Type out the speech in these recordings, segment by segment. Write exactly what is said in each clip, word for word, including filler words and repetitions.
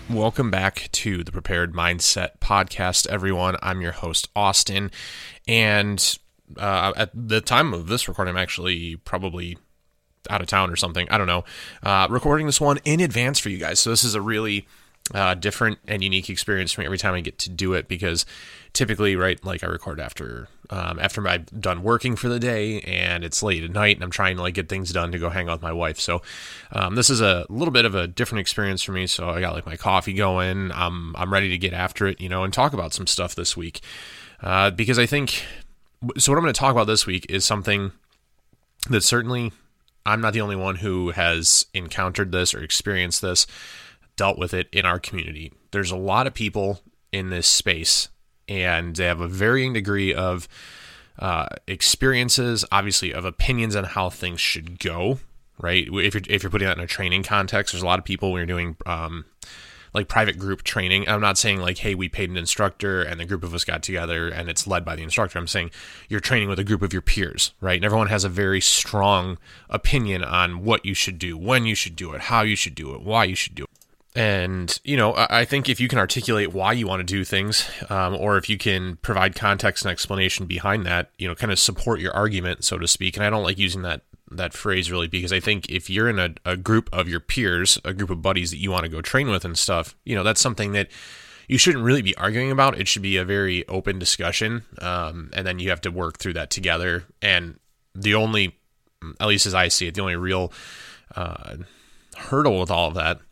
Welcome back to the Prepared Mindset Podcast, everyone. I'm your host, Austin, and uh, at the time of this recording, I'm actually probably out of town or something. I don't know. Uh, recording this one in advance for you guys, so this is a really uh, different and unique experience for me every time I get to do it, because typically, right, like I record after um, after I've done working for the day and it's late at night and I'm trying to like get things done to go hang out with my wife. So um, this is a little bit of a different experience for me. So I got like my coffee going. I'm I'm ready to get after it, you know, and talk about some stuff this week uh, because I think so. What I'm going to talk about this week is something that certainly I'm not the only one who has encountered this or experienced this, dealt with it in our community. There's a lot of people in this space, and they have a varying degree of uh, experiences, obviously, of opinions on how things should go, right? If you're, if you're putting that in a training context, there's a lot of people when you're doing um, like private group training. I'm not saying like, hey, we paid an instructor and the group of us got together and it's led by the instructor. I'm saying you're training with a group of your peers, right? And everyone has a very strong opinion on what you should do, when you should do it, how you should do it, why you should do it. And, you know, I think if you can articulate why you want to do things, um, or if you can provide context and explanation behind that, you know, kind of support your argument, so to speak. And I don't like using that that phrase really, because I think if you're in a, a group of your peers, a group of buddies that you want to go train with and stuff, you know, that's something that you shouldn't really be arguing about. It should be a very open discussion. Um, and then you have to work through that together. And the only, at least as I see it, the only real uh, hurdle with all of that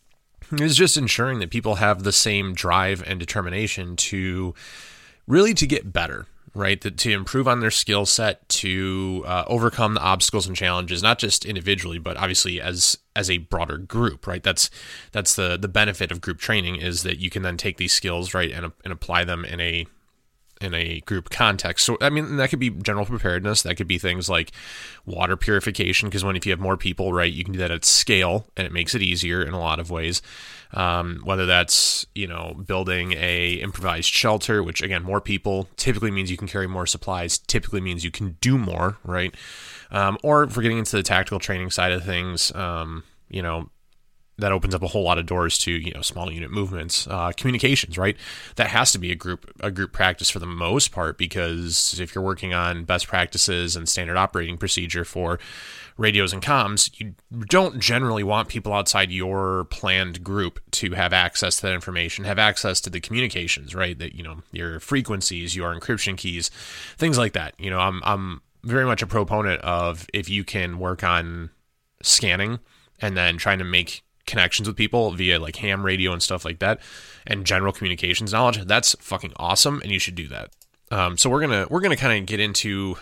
is just ensuring that people have the same drive and determination to really to get better, right? That to improve on their skill set, to uh, overcome the obstacles and challenges, not just individually, but obviously as as a broader group, right? That's that's the the benefit of group training, is that you can then take these skills, right, and and apply them in a in a group context. So, I mean, that could be general preparedness. That could be things like water purification, because when if you have more people, right, you can do that at scale, and it makes it easier in a lot of ways. Um, whether that's, you know, building a improvised shelter, which again, more people typically means you can carry more supplies, typically means you can do more, right? Um, or if we're getting into the tactical training side of things, um, you know, that opens up a whole lot of doors to, you know, small unit movements, uh, communications, right? That has to be a group, a group practice for the most part, because if you're working on best practices and standard operating procedure for radios and comms, you don't generally want people outside your planned group to have access to that information, have access to the communications, right? That, you know, your frequencies, your encryption keys, things like that. You know, I'm, I'm very much a proponent of, if you can work on scanning and then trying to make connections with people via like ham radio and stuff like that, and general communications knowledge, that's fucking awesome, and you should do that. Um, so we're gonna we're gonna kind of get into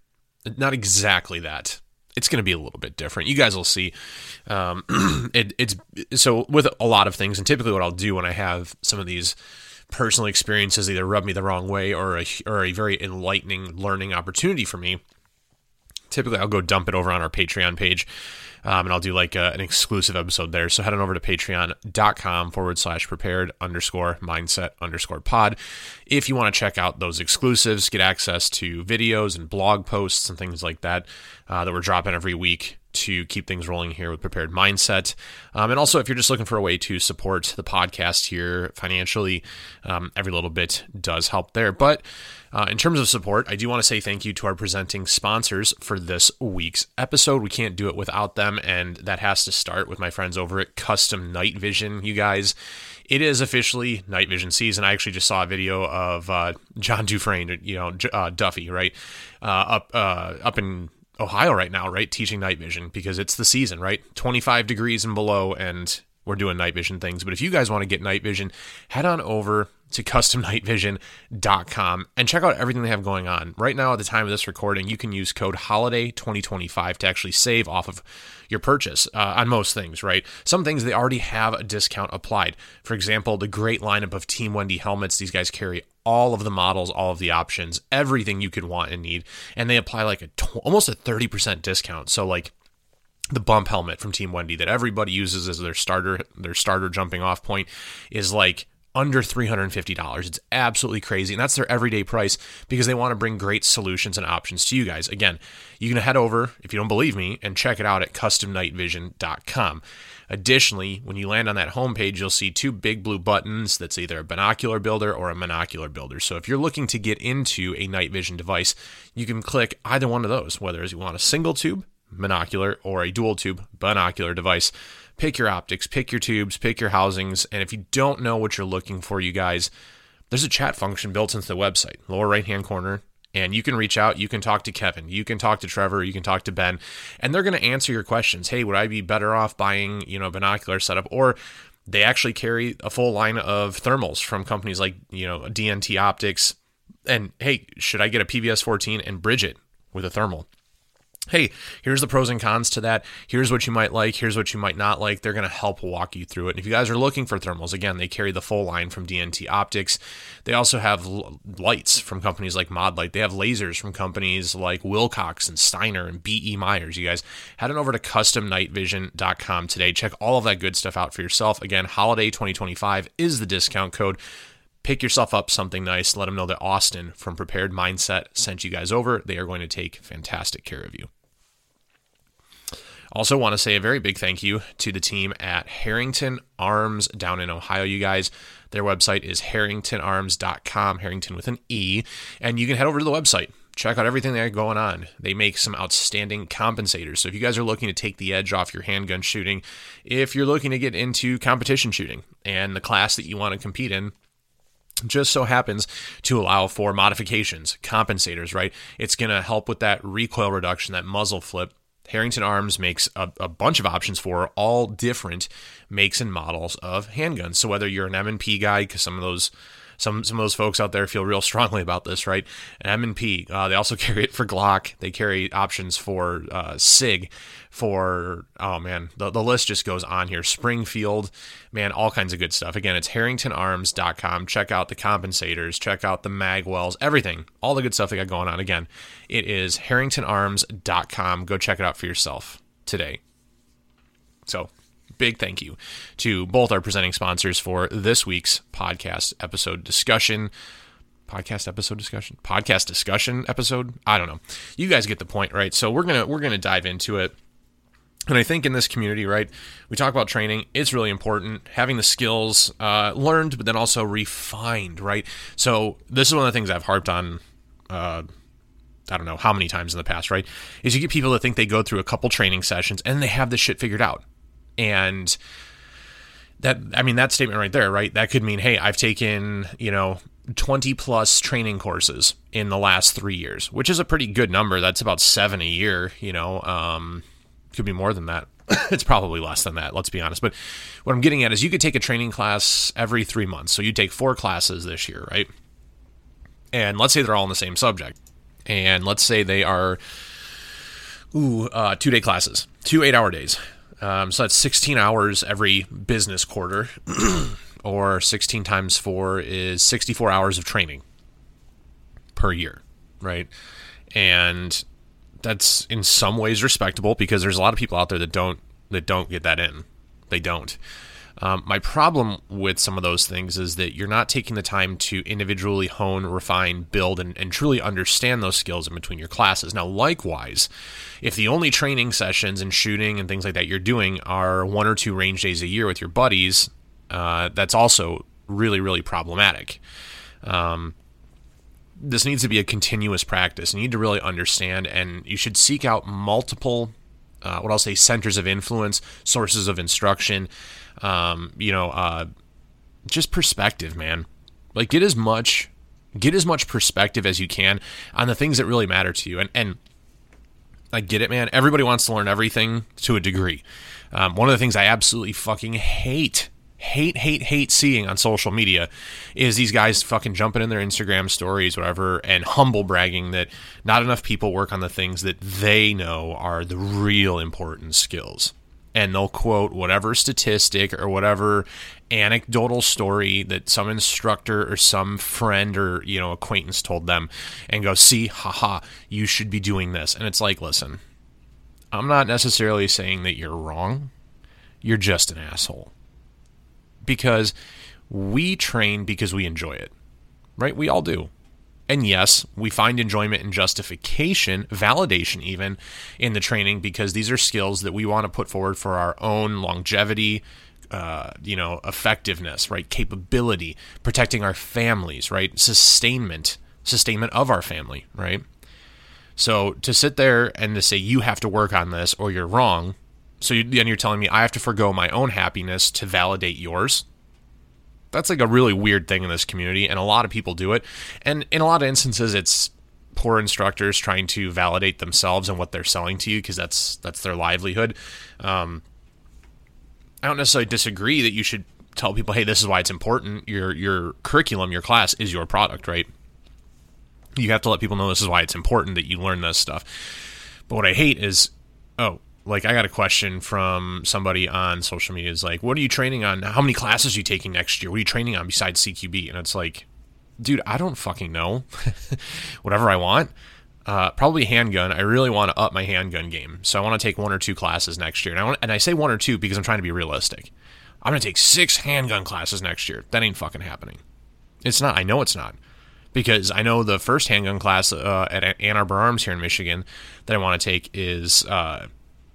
not exactly that. It's gonna be a little bit different. You guys will see. Um, it, it's so with a lot of things, and typically what I'll do when I have some of these personal experiences either rub me the wrong way or a, or a very enlightening learning opportunity for me, typically I'll go dump it over on our Patreon page. Um, and I'll do like a, an exclusive episode there. So head on over to patreon.com forward slash prepared underscore mindset underscore pod. If you want to check out those exclusives, get access to videos and blog posts and things like that, uh, that we're dropping every week to keep things rolling here with Prepared Mindset. Um, and also, if you're just looking for a way to support the podcast here financially, um, every little bit does help there. But uh, in terms of support, I do want to say thank you to our presenting sponsors for this week's episode. We can't do it without them, and that has to start with my friends over at Custom Night Vision. You guys, it is officially night vision season. I actually just saw a video of uh, John Dufresne, you know, uh, Duffy, right, uh, up uh, up in Ohio right now, right, teaching night vision, because it's the season, right, twenty-five degrees and below, and we're doing night vision things. But if you guys want to get night vision, head on over to custom night vision dot com and check out everything they have going on. Right now, at the time of this recording, you can use code holiday twenty twenty-five to actually save off of your purchase uh, on most things, right? Some things they already have a discount applied. For example, the great lineup of Team Wendy helmets. These guys carry all of the models, all of the options, everything you could want and need, and they apply like a tw- almost a thirty percent discount. So like the bump helmet from Team Wendy that everybody uses as their starter, their starter jumping off point is like under three hundred fifty dollars. It's absolutely crazy. And that's their everyday price because they want to bring great solutions and options to you guys. Again, you can head over, if you don't believe me, and check it out at custom night vision dot com. Additionally, when you land on that homepage, you'll see two big blue buttons that's either a binocular builder or a monocular builder. So if you're looking to get into a night vision device, you can click either one of those, whether you want a single tube monocular or a dual tube binocular device. Pick your optics, pick your tubes, pick your housings, and if you don't know what you're looking for, you guys, there's a chat function built into the website, lower right-hand corner. And you can reach out, you can talk to Kevin, you can talk to Trevor, you can talk to Ben, and they're going to answer your questions. Hey, would I be better off buying, you know, a binocular setup? Or they actually carry a full line of thermals from companies like, you know, D N T Optics. And hey, should I get a P V S fourteen and bridge it with a thermal? Hey, here's the pros and cons to that. Here's what you might like. Here's what you might not like. They're going to help walk you through it. And if you guys are looking for thermals, again, they carry the full line from D N T Optics. They also have l- lights from companies like Modlight. They have lasers from companies like Wilcox and Steiner and B E Myers. You guys head on over to custom night vision dot com today. Check all of that good stuff out for yourself. Again, Holiday twenty twenty-five is the discount code. Pick yourself up something nice. Let them know that Austin from Prepared Mindset sent you guys over. They are going to take fantastic care of you. Also want to say a very big thank you to the team at Harrington Arms down in Ohio, you guys. Their website is harrington arms dot com, Harrington with an E, and you can head over to the website. Check out everything they have going on. They make some outstanding compensators. So if you guys are looking to take the edge off your handgun shooting, if you're looking to get into competition shooting and the class that you want to compete in, just so happens to allow for modifications, compensators, right? It's going to help with that recoil reduction, that muzzle flip. Harrington Arms makes a, a bunch of options for all different makes and models of handguns. So whether you're an M and P guy, because some of those some some of those folks out there feel real strongly about this, right? An M and P. Uh, they also carry it for Glock. They carry options for uh, SIG, for, oh man, the, the list just goes on here. Springfield, man, all kinds of good stuff. Again, it's harrington arms dot com. Check out the compensators. Check out the mag wells, everything. All the good stuff they got going on. Again, it is harrington arms dot com. Go check it out for yourself today. So, big thank you to both our presenting sponsors for this week's podcast episode discussion. Podcast episode discussion? Podcast discussion episode? I don't know. You guys get the point, right? So we're gonna we're gonna dive into it. And I think in this community, right, we talk about training. It's really important, having the skills uh, learned, but then also refined, right? So this is one of the things I've harped on, uh, I don't know how many times in the past, right, is you get people that think they go through a couple training sessions and they have this shit figured out. And that, I mean, that statement right there, right, that could mean, hey, I've taken, you know, twenty plus training courses in the last three years, which is a pretty good number. That's about seven a year, you know, um, could be more than that. It's probably less than that, let's be honest. But what I'm getting at is you could take a training class every three months. So you take four classes this year, right? And let's say they're all in the same subject. And let's say they are, ooh, uh, two-day classes, two eight-hour days. Um, so that's sixteen hours every business quarter, or sixteen times four is sixty-four hours of training per year, right? And that's in some ways respectable because there's a lot of people out there that don't that don't get that in. They don't. Um, my problem with some of those things is that you're not taking the time to individually hone, refine, build, and, and truly understand those skills in between your classes. Now, likewise, if the only training sessions and shooting and things like that you're doing are one or two range days a year with your buddies, uh, that's also really, really problematic. Um, this needs to be a continuous practice. You need to really understand, and you should seek out multiple, uh, what I'll say, centers of influence, sources of instruction, um, you know, uh, just perspective, man. Like, get as much, get as much perspective as you can on the things that really matter to you. And, and I get it, man. Everybody wants to learn everything to a degree. Um, one of the things I absolutely fucking hate hate, hate, hate seeing on social media is these guys fucking jumping in their Instagram stories, whatever, and humble bragging that not enough people work on the things that they know are the real important skills. And they'll quote whatever statistic or whatever anecdotal story that some instructor or some friend or, you know, acquaintance told them and go, see, haha, you should be doing this. And it's like, listen, I'm not necessarily saying that you're wrong. You're just an asshole. Because We train because we enjoy it, right? We all do. And yes, we find enjoyment and justification, validation even, in the training because these are skills that we want to put forward for our own longevity, uh, you know, effectiveness, right? Capability, protecting our families, right? Sustainment, sustainment of our family, right? So to sit there and to say you have to work on this or you're wrong, so you, then you're telling me I have to forgo my own happiness to validate yours. That's like a really weird thing in this community, and a lot of people do it. And in a lot of instances, it's poor instructors trying to validate themselves and what they're selling to you because that's that's their livelihood. Um, I don't necessarily disagree that you should tell people, hey, this is why it's important. Your your curriculum, your class is your product, right? You have to let people know this is why it's important that you learn this stuff. But what I hate is, oh, like I got a question from somebody on social media is like, what are you training on? How many classes are you taking next year? What are you training on besides C Q B? And it's like, dude, I don't fucking know. Whatever I want. Uh, probably handgun. I really want to up my handgun game. So I want to take one or two classes next year. And I, want, and I say one or two because I'm trying to be realistic. I'm going to take six handgun classes next year. That ain't fucking happening. It's not. I know it's not. Because I know the first handgun class uh, at Ann Arbor Arms here in Michigan that I want to take is... Uh,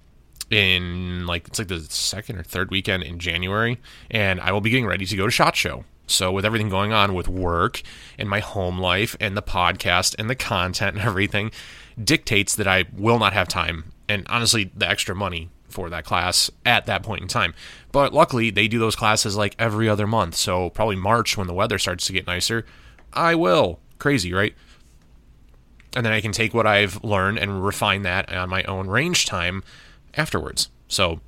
in like it's like the second or third weekend in January, and I will be getting ready to go to SHOT Show. So with everything going on with work and my home life and the podcast and the content and everything dictates that I will not have time and honestly the extra money for that class at that point in time. But luckily they do those classes like every other month. So probably March when the weather starts to get nicer, I will. Crazy, right? And then I can take what I've learned and refine that on my own range time afterwards. So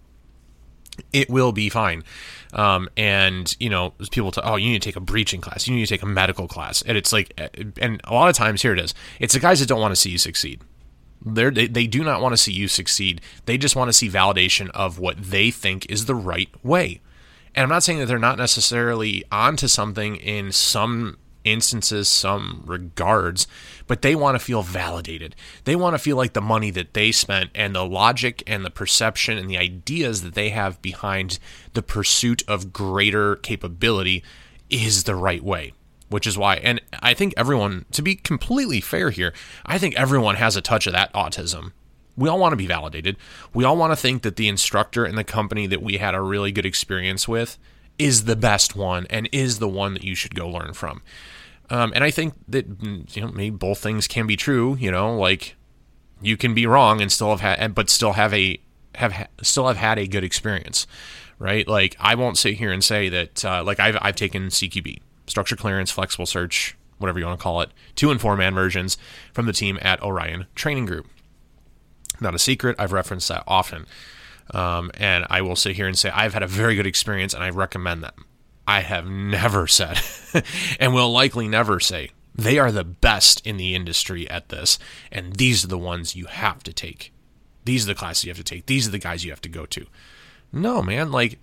it will be fine. Um, and, you know, people tell, oh, you need to take a breaching class. You need to take a medical class. And it's like, and a lot of times, here it is. It's the guys that don't want to see you succeed. They're, they they do not want to see you succeed. They just want to see validation of what they think is the right way. And I'm not saying that they're not necessarily onto something in some instances, some regards, but they want to feel validated. They want to feel like the money that they spent and the logic and the perception and the ideas that they have behind the pursuit of greater capability is the right way, which is why, and I think everyone, to be completely fair here, I think everyone has a touch of that autism. We all want to be validated. We all want to think that the instructor in the company that we had a really good experience with is the best one and is the one that you should go learn from. Um, and I think that, you know, maybe both things can be true, you know, like you can be wrong and still have had, but still have a, have, still have had a good experience, right? Like I won't sit here and say that, uh, like I've, I've taken C Q B, structure clearance, flexible search, whatever you want to call it, two and four man versions from the team at Orion Training Group. Not a secret. I've referenced that often. Um, and I will sit here and say I've had a very good experience and I recommend them. I have never said and will likely never say they are the best in the industry at this, and these are the ones you have to take. These are the classes you have to take. These are the guys you have to go to. No, man, like,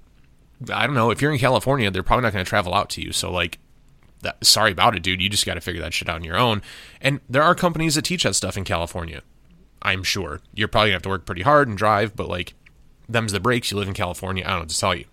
I don't know. If you're in California, they're probably not going to travel out to you. So, like, that, sorry about it, dude. You just got to figure that shit out on your own. And there are companies that teach that stuff in California, I'm sure. You're probably going to have to work pretty hard and drive, but, like, them's the breaks. You live in California. I don't know what to tell you.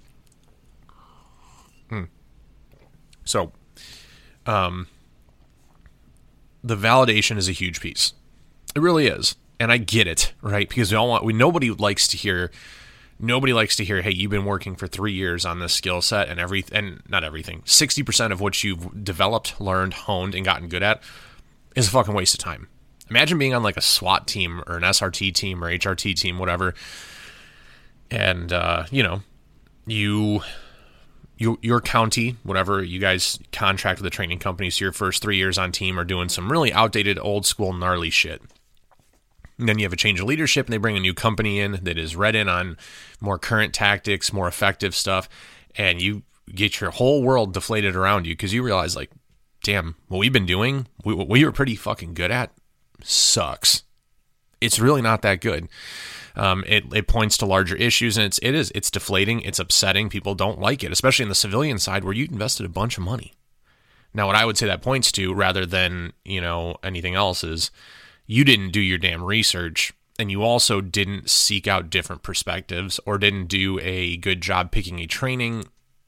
Hmm. So, um, the validation is a huge piece. It really is. And I get it, right? Because we all want, we, nobody likes to hear, nobody likes to hear, hey, you've been working for three years on this skill set and every, and not everything, sixty percent of what you've developed, learned, honed, and gotten good at is a fucking waste of time. Imagine being on like a SWAT team or an S R T team or H R T team, whatever. And, uh, you know, you, you, your county, whatever, you guys contract with the training company, so your first three years on team are doing some really outdated, old school, gnarly shit. And then you have a change of leadership and they bring a new company in that is read in on more current tactics, more effective stuff. And you get your whole world deflated around you because you realize, like, damn, what we've been doing, we, what we were pretty fucking good at, sucks. It's really not that good. Um, it, it points to larger issues, and it's, it is, it's deflating. It's upsetting. People don't like it, especially in the civilian side where you invested a bunch of money. Now, what I would say that points to, rather than, you know, anything else, is you didn't do your damn research, and you also didn't seek out different perspectives or didn't do a good job picking a training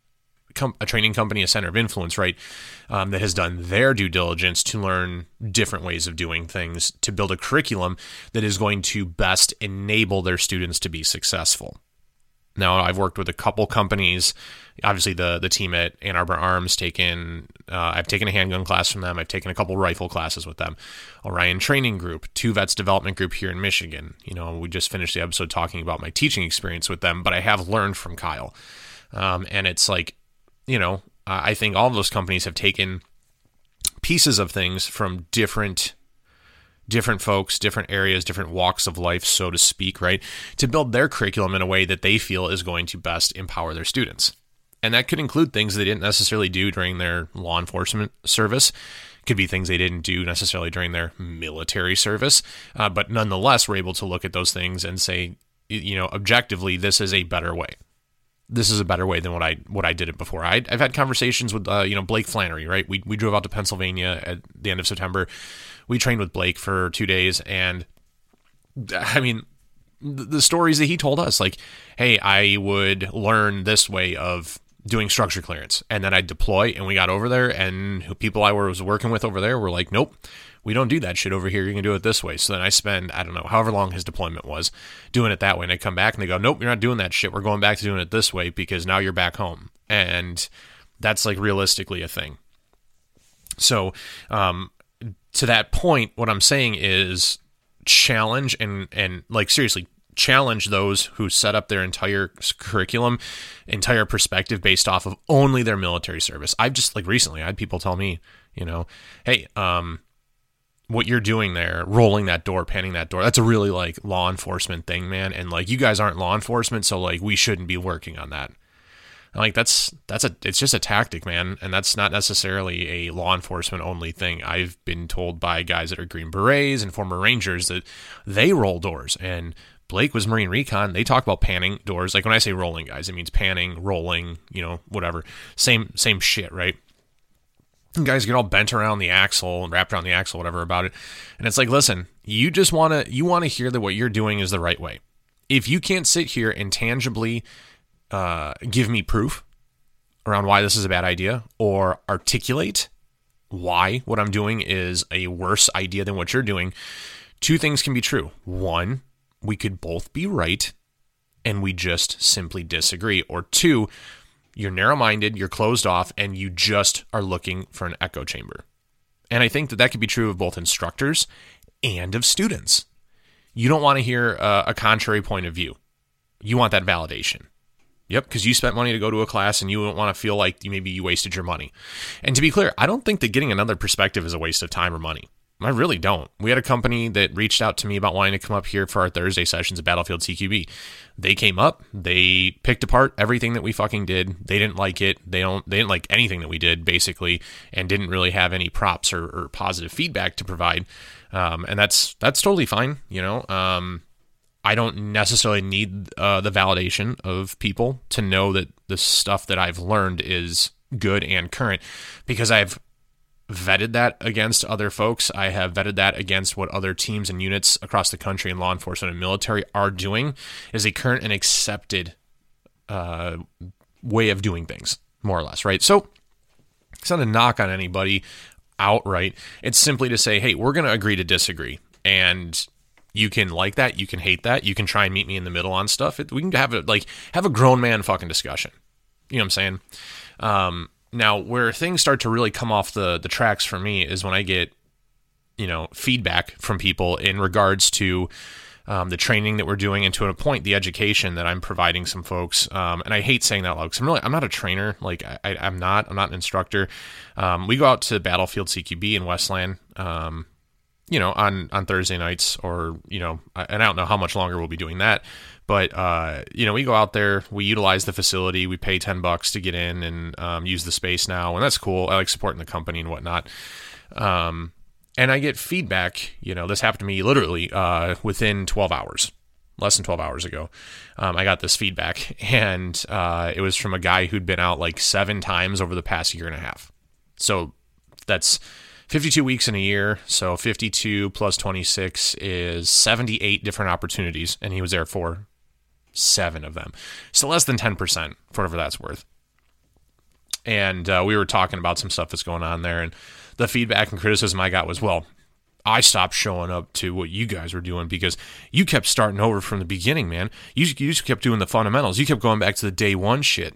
com- a training company, a center of influence, right, um, that has done their due diligence to learn different ways of doing things, to build a curriculum that is going to best enable their students to be successful. Now, I've worked with a couple companies. Obviously, the the team at Ann Arbor Arms taken. Uh, I've taken a handgun class from them. I've taken a couple rifle classes with them. Orion Training Group, Two Vets Development Group here in Michigan. You know, we just finished the episode talking about my teaching experience with them, but I have learned from Kyle, um, and it's like, you know, I think all of those companies have taken pieces of things from different. different folks, different areas, different walks of life, so to speak, right, to build their curriculum in a way that they feel is going to best empower their students. And that could include things they didn't necessarily do during their law enforcement service. Could be things they didn't do necessarily during their military service. Uh, but nonetheless, we're able to look at those things and say, you know, objectively, this is a better way. This is a better way than what I what I did it before. I, I've had conversations with, uh, you know, Blake Flannery, right? We we drove out to Pennsylvania at the end of September. We trained with Blake for two days, and I mean, the stories that he told us, like, hey, I would learn this way of doing structure clearance, and then I'd deploy, and we got over there, and people I was working with over there were like, nope, we don't do that shit over here. You can do it this way. So then I spend, I don't know, however long his deployment was, doing it that way. And I come back and they go, nope, you're not doing that shit. We're going back to doing it this way because now you're back home. And that's like realistically a thing. So um, to that point, what I'm saying is challenge and, and like seriously, challenge those who set up their entire curriculum, entire perspective based off of only their military service. I've just like recently, I had people tell me, you know, hey, um, what you're doing there, rolling that door, panning that door, that's a really like law enforcement thing, man. And like, you guys aren't law enforcement, so like we shouldn't be working on that. And like, that's, that's a, it's just a tactic, man. And that's not necessarily a law enforcement only thing. I've been told by guys that are Green Berets and former Rangers that they roll doors, and Blake was Marine Recon. They talk about panning doors. Like when I say rolling, guys, it means panning, rolling, you know, whatever. Same, same shit, right? And guys get all bent around the axle and wrapped around the axle, whatever about it. And it's like, listen, you just want to, you want to hear that what you're doing is the right way. If you can't sit here and tangibly uh, give me proof around why this is a bad idea, or articulate why what I'm doing is a worse idea than what you're doing, two things can be true. One, we could both be right and we just simply disagree. Or two, you're narrow-minded, you're closed off, and you just are looking for an echo chamber. And I think that that could be true of both instructors and of students. You don't want to hear uh, a contrary point of view. You want that validation. Yep, because you spent money to go to a class and you don't want to feel like you, maybe you wasted your money. And to be clear, I don't think that getting another perspective is a waste of time or money. I really don't. We had a company that reached out to me about wanting to come up here for our Thursday sessions at Battlefield C Q B. They came up, they picked apart everything that we fucking did. They didn't like it. They don't. They didn't like anything that we did, basically, and didn't really have any props or, or positive feedback to provide. Um, and that's that's totally fine. You know, um, I don't necessarily need uh, the validation of people to know that the stuff that I've learned is good and current, because I've vetted that against other folks. I have vetted that against what other teams and units across the country in law enforcement and military are doing is a current and accepted uh, way of doing things, more or less, right? So it's not a knock on anybody outright. It's simply to say, hey, we're going to agree to disagree. And you can like that. You can hate that. You can try and meet me in the middle on stuff. It, we can have a, like, have a grown man fucking discussion. You know what I'm saying? Um, Now, where things start to really come off the, the tracks for me is when I get, you know, feedback from people in regards to um, the training that we're doing, and to a point, the education that I'm providing some folks. Um, and I hate saying that loud because I'm really, I'm not a trainer. Like I, I'm not, I'm not an instructor. Um, we go out to Battlefield C Q B in Westland, um, you know, on, on Thursday nights, or, you know, and I don't know how much longer we'll be doing that. But, uh, you know, we go out there, we utilize the facility, we pay ten bucks to get in and um, use the space now. And that's cool. I like supporting the company and whatnot. Um, and I get feedback, you know, this happened to me literally uh, within twelve hours, less than twelve hours ago. Um, I got this feedback, and uh, it was from a guy who'd been out like seven times over the past year and a half. So that's fifty-two weeks in a year. So fifty-two plus twenty-six is seventy-eight different opportunities. And he was there for seven of them. So less than ten percent, for whatever that's worth. And uh, we were talking about some stuff that's going on there. And the feedback and criticism I got was, well, I stopped showing up to what you guys were doing because you kept starting over from the beginning, man. You, you just kept doing the fundamentals. You kept going back to the day one shit.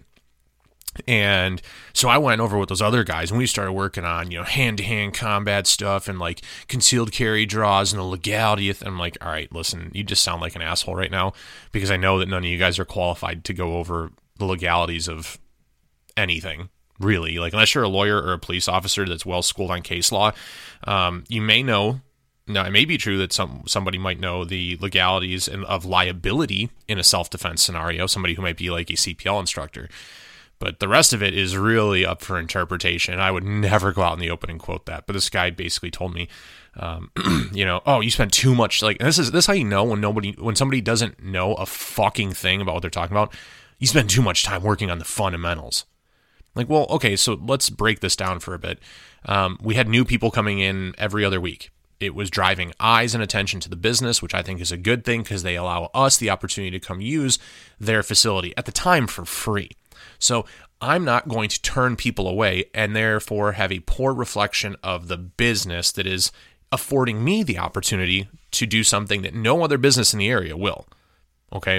And so I went over with those other guys and we started working on, you know, hand-to-hand combat stuff and like concealed carry draws and the legality. I'm like, all right, listen, you just sound like an asshole right now because I know that none of you guys are qualified to go over the legalities of anything. Really, like unless you're a lawyer or a police officer that's well schooled on case law, um, you may know. Now, it may be true that some somebody might know the legalities and of liability in a self-defense scenario. Somebody who might be like a C P L instructor, but the rest of it is really up for interpretation. I would never go out in the open and quote that. But this guy basically told me, um, you know, oh, you spent too much. Like this is this is how you know when nobody when somebody doesn't know a fucking thing about what they're talking about. You spend too much time working on the fundamentals. Like, well, okay, so let's break this down for a bit. Um, we had new people coming in every other week. It was driving eyes and attention to the business, which I think is a good thing because they allow us the opportunity to come use their facility at the time for free. So I'm not going to turn people away and therefore have a poor reflection of the business that is affording me the opportunity to do something that no other business in the area will. Okay?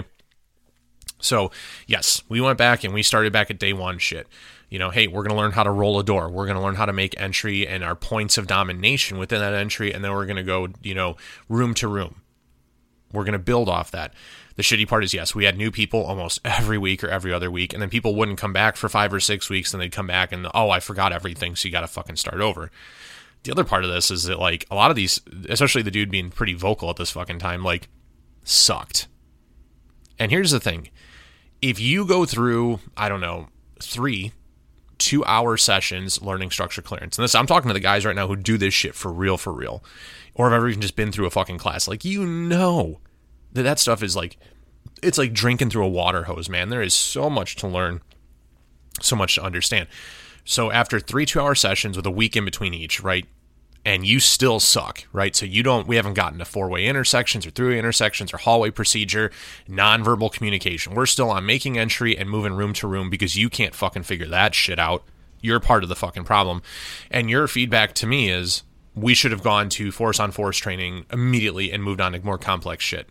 So, yes, we went back and we started back at day one shit. You know, hey, we're going to learn how to roll a door. We're going to learn how to make entry and our points of domination within that entry. And then we're going to go, you know, room to room. We're going to build off that. The shitty part is, yes, we had new people almost every week or every other week. And then people wouldn't come back for five or six weeks. And they'd come back and, oh, I forgot everything. So you got to fucking start over. The other part of this is that, like, a lot of these, especially the dude being pretty vocal at this fucking time, like, sucked. And here's the thing. If you go through, I don't know, three two-hour sessions learning structure clearance, and this, I'm talking to the guys right now who do this shit for real, for real, or have ever even just been through a fucking class, like, you know that that stuff is like, it's like drinking through a water hose, man. There is so much to learn, so much to understand. So after three two-hour sessions with a week in between each, right, and you still suck, right? So you don't, we haven't gotten to four-way intersections or three-way intersections or hallway procedure, nonverbal communication. We're still on making entry and moving room to room because you can't fucking figure that shit out. You're part of the fucking problem. And your feedback to me is we should have gone to force-on-force training immediately and moved on to more complex shit.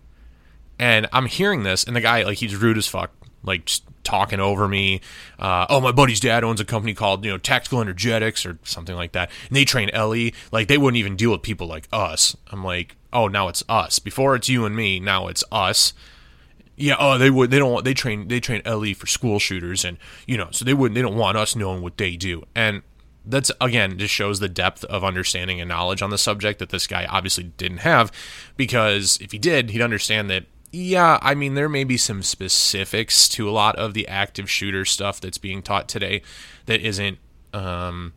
And I'm hearing this, and the guy, like, he's rude as fuck, like, just talking over me. Uh, oh, my buddy's dad owns a company called, you know, Tactical Energetics or something like that. And they train L E. Like, they wouldn't even deal with people like us. I'm like, oh, now it's us. Before it's you and me, now it's us. Yeah, oh, they would. They don't want. They train. They train L E for school shooters, and you know, so they wouldn't. They don't want us knowing what they do. And that's, again, just shows the depth of understanding and knowledge on the subject that this guy obviously didn't have. Because if he did, he'd understand that. Yeah, I mean, there may be some specifics to a lot of the active shooter stuff that's being taught today that isn't, um,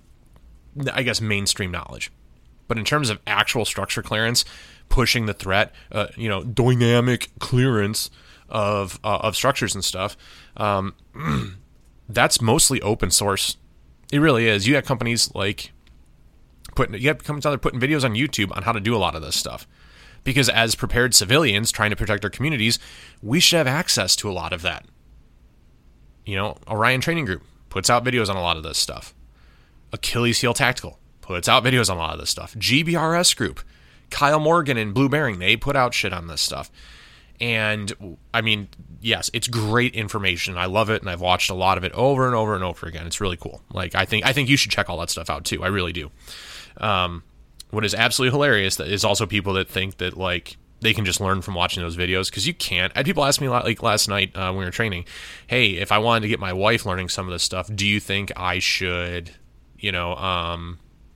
I guess, mainstream knowledge. But in terms of actual structure clearance, pushing the threat, uh, you know, dynamic clearance of uh, of structures and stuff, um, that's mostly open source. It really is. You have companies like putting, you have companies out there putting videos on YouTube on how to do a lot of this stuff. Because as prepared civilians trying to protect our communities, we should have access to a lot of that. You know, Orion Training Group puts out videos on a lot of this stuff. Achilles Heel Tactical puts out videos on a lot of this stuff. G B R S Group, Kyle Morgan and Blue Bearing, they put out shit on this stuff. And, I mean, yes, it's great information. I love it, and I've watched a lot of it over and over and over again. It's really cool. Like, I think I think you should check all that stuff out, too. I really do. Um... What is absolutely hilarious is also people that think that, like, they can just learn from watching those videos, because you can't. I had people ask me, like, last night uh, when we were training, hey, if I wanted to get my wife learning some of this stuff, do you think I should, you know, um,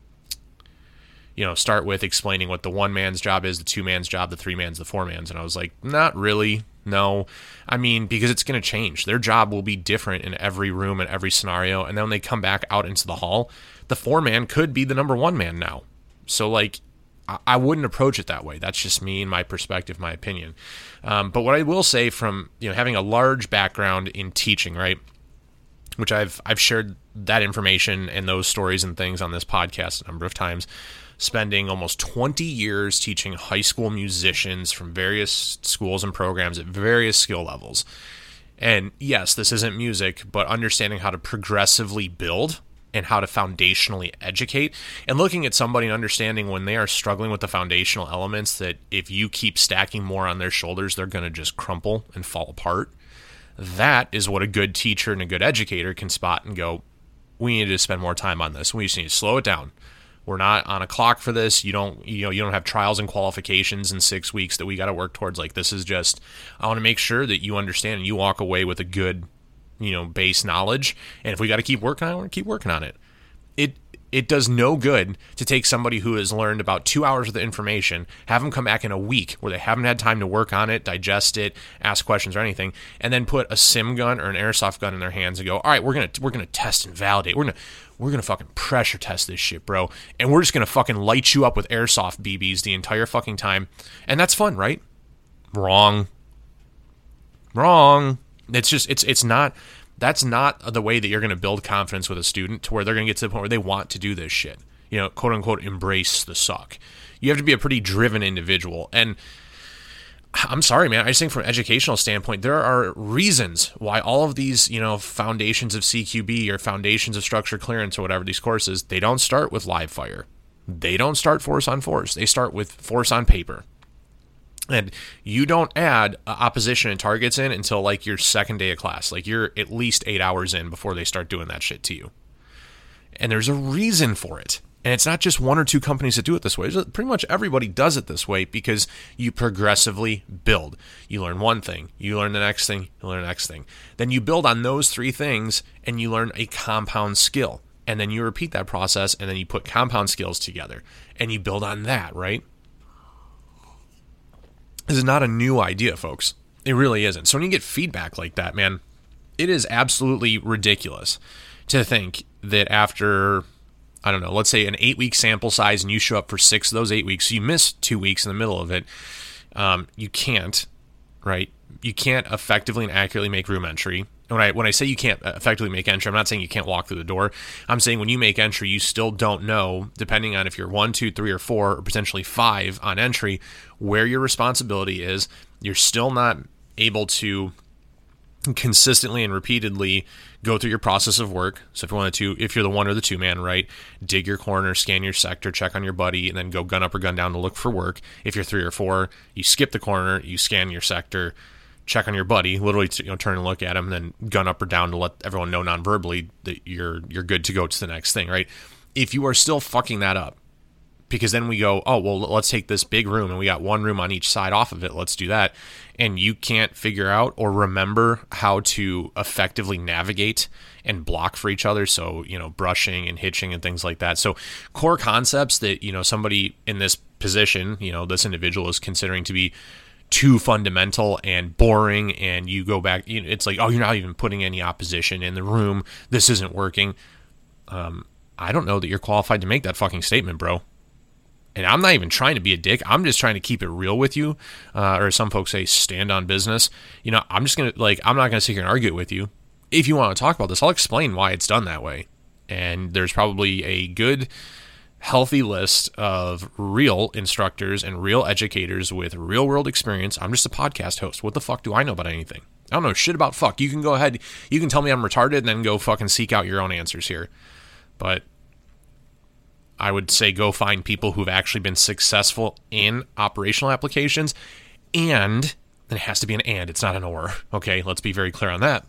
you know, start with explaining what the one man's job is, the two man's job, the three man's, the four man's? And I was like, not really. No. I mean, because it's going to change. Their job will be different in every room and every scenario. And then when they come back out into the hall, the four man could be the number one man now. So, like, I wouldn't approach it that way. That's just me and my perspective, my opinion. Um, but what I will say, from, you know, having a large background in teaching, right, which I've I've shared that information and those stories and things on this podcast a number of times, spending almost twenty years teaching high school musicians from various schools and programs at various skill levels. And yes, this isn't music, but understanding how to progressively build and how to foundationally educate, and looking at somebody and understanding when they are struggling with the foundational elements, that if you keep stacking more on their shoulders, they're going to just crumple and fall apart. That is what a good teacher and a good educator can spot and go, we need to spend more time on this. We just need to slow it down. We're not on a clock for this. You don't, you know, you don't have trials and qualifications in six weeks that we got to work towards. Like, this is just, I want to make sure that you understand and you walk away with a good, you know, base knowledge. And if we got to keep working on it, we're going to keep working on it. It, it does no good to take somebody who has learned about two hours of the information, have them come back in a week where they haven't had time to work on it, digest it, ask questions or anything, and then put a sim gun or an airsoft gun in their hands and go, all right, we're going to, we're going to test and validate. We're going to, we're going to fucking pressure test this shit, bro. And we're just going to fucking light you up with airsoft B Bs the entire fucking time. And that's fun, right? Wrong. Wrong. It's just, it's, it's not, that's not the way that you're going to build confidence with a student to where they're going to get to the point where they want to do this shit. You know, quote unquote, embrace the suck. You have to be a pretty driven individual. And I'm sorry, man. I just think from an educational standpoint, there are reasons why all of these, you know, foundations of C Q B or foundations of structure clearance or whatever, these courses, they don't start with live fire. They don't start force on force. They start with force on paper. And you don't add opposition and targets in until like your second day of class. Like, you're at least eight hours in before they start doing that shit to you. And there's a reason for it. And it's not just one or two companies that do it this way. Pretty much everybody does it this way because you progressively build. You learn one thing, you learn the next thing, you learn the next thing. Then you build on those three things and you learn a compound skill. And then you repeat that process and then you put compound skills together and you build on that, right? This is not a new idea, folks. It really isn't. So when you get feedback like that, man, it is absolutely ridiculous to think that after, I don't know, let's say an eight-week sample size and you show up for six of those eight weeks, so you miss two weeks in the middle of it, um, you can't, right? You can't effectively and accurately make room entry. When I when I say you can't effectively make entry, I'm not saying you can't walk through the door. I'm saying when you make entry, you still don't know, depending on if you're one, two, three, or four, or potentially five on entry, where your responsibility is. You're still not able to consistently and repeatedly go through your process of work. So if you're one of the two, if you're the one or the two man, right, dig your corner, scan your sector, check on your buddy, and then go gun up or gun down to look for work. If you're three or four, you skip the corner, you scan your sector, check on your buddy, literally, you know, turn and look at him, then gun up or down to let everyone know non-verbally that you're you're good to go to the next thing, right? If you are still fucking that up, because then we go, oh, well, let's take this big room and we got one room on each side off of it, let's do that, and you can't figure out or remember how to effectively navigate and block for each other, so, you know, brushing and hitching and things like that. So core concepts that, you know, somebody in this position, you know, this individual is considering to be too fundamental and boring, and you go back, you know, it's like, oh, you're not even putting any opposition in the room, this isn't working. Um, I don't know that you're qualified to make that fucking statement, bro. And I'm not even trying to be a dick. I'm just trying to keep it real with you. Uh, or some folks say, stand on business. You know, I'm just going to, like, I'm not going to sit here and argue it with you. If you want to talk about this, I'll explain why it's done that way. And there's probably a good, healthy list of real instructors and real educators with real world experience. I'm just a podcast host. What the fuck do I know about anything? I don't know shit about fuck. You can go ahead, you can tell me I'm retarded and then go fucking seek out your own answers here. But I would say go find people who've actually been successful in operational applications, and then it has to be an and, it's not an or. Okay, let's be very clear on that.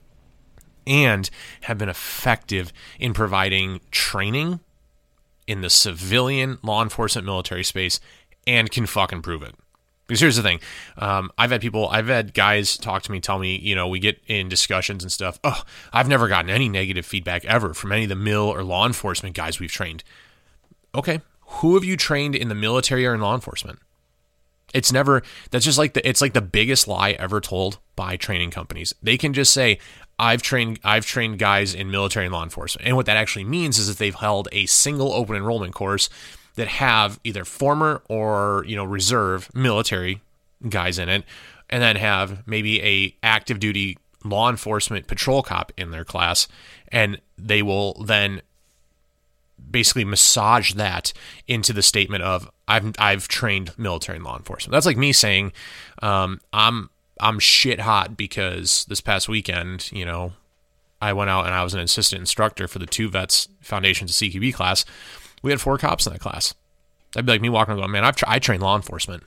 And have been effective in providing training in the civilian law enforcement military space and can fucking prove it. Because here's the thing. Um, I've had people, I've had guys talk to me, tell me, you know, we get in discussions and stuff. Oh, I've never gotten any negative feedback ever from any of the mil or law enforcement guys we've trained. Okay. Who have you trained in the military or in law enforcement? It's never, that's just like the, it's like the biggest lie ever told by training companies. They can just say, I've trained, I've trained guys in military and law enforcement. And what that actually means is that they've held a single open enrollment course that have either former or, you know, reserve military guys in it, and then have maybe a active duty law enforcement patrol cop in their class. And they will then basically massage that into the statement of I've I've trained military and law enforcement. That's like me saying um, I'm I'm shit hot because this past weekend, you know, I went out and I was an assistant instructor for the two vets Foundations of C Q B class. We had four cops in that class. That'd be like me walking and going, man, I've tra- I train law enforcement.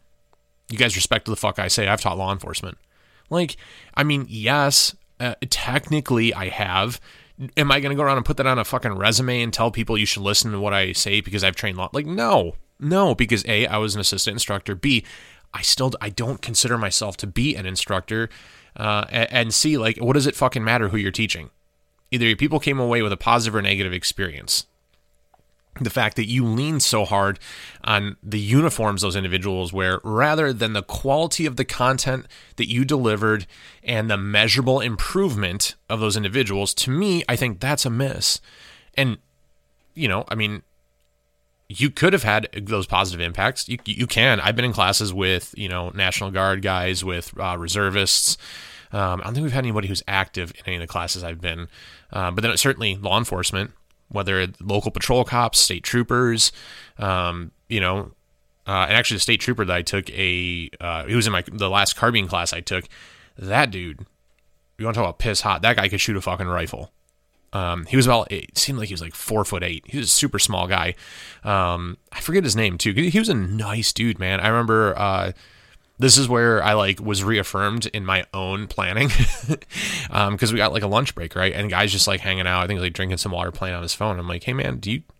You guys respect the fuck I say. I've taught law enforcement. Like, I mean, yes, uh, technically I have. Am I going to go around and put that on a fucking resume and tell people you should listen to what I say because I've trained law? Like, no, no, because A, I was an assistant instructor. B, I still, I don't consider myself to be an instructor. Uh, and, and C, like, what does it fucking matter who you're teaching? Either your people came away with a positive or negative experience. The fact that you lean so hard on the uniforms those individuals wear rather than the quality of the content that you delivered and the measurable improvement of those individuals, to me, I think that's a miss. And, you know, I mean, you could have had those positive impacts. You you can. I've been in classes with, you know, National Guard guys, with uh, reservists. Um, I don't think we've had anybody who's active in any of the classes I've been. Uh, but then certainly law enforcement, whether local patrol cops, state troopers, um, you know, uh, and actually the state trooper that I took a, uh, he was in my, the last carbine class I took, that dude, you want to talk about piss hot, that guy could shoot a fucking rifle. Um, he was about, it seemed like he was like four foot eight. He was a super small guy. Um, I forget his name too. He was a nice dude, man. I remember, uh, this is where I like was reaffirmed in my own planning. um, cause we got like a lunch break, right? And guys just like hanging out. I think like drinking some water, playing on his phone. I'm like, hey man, do you,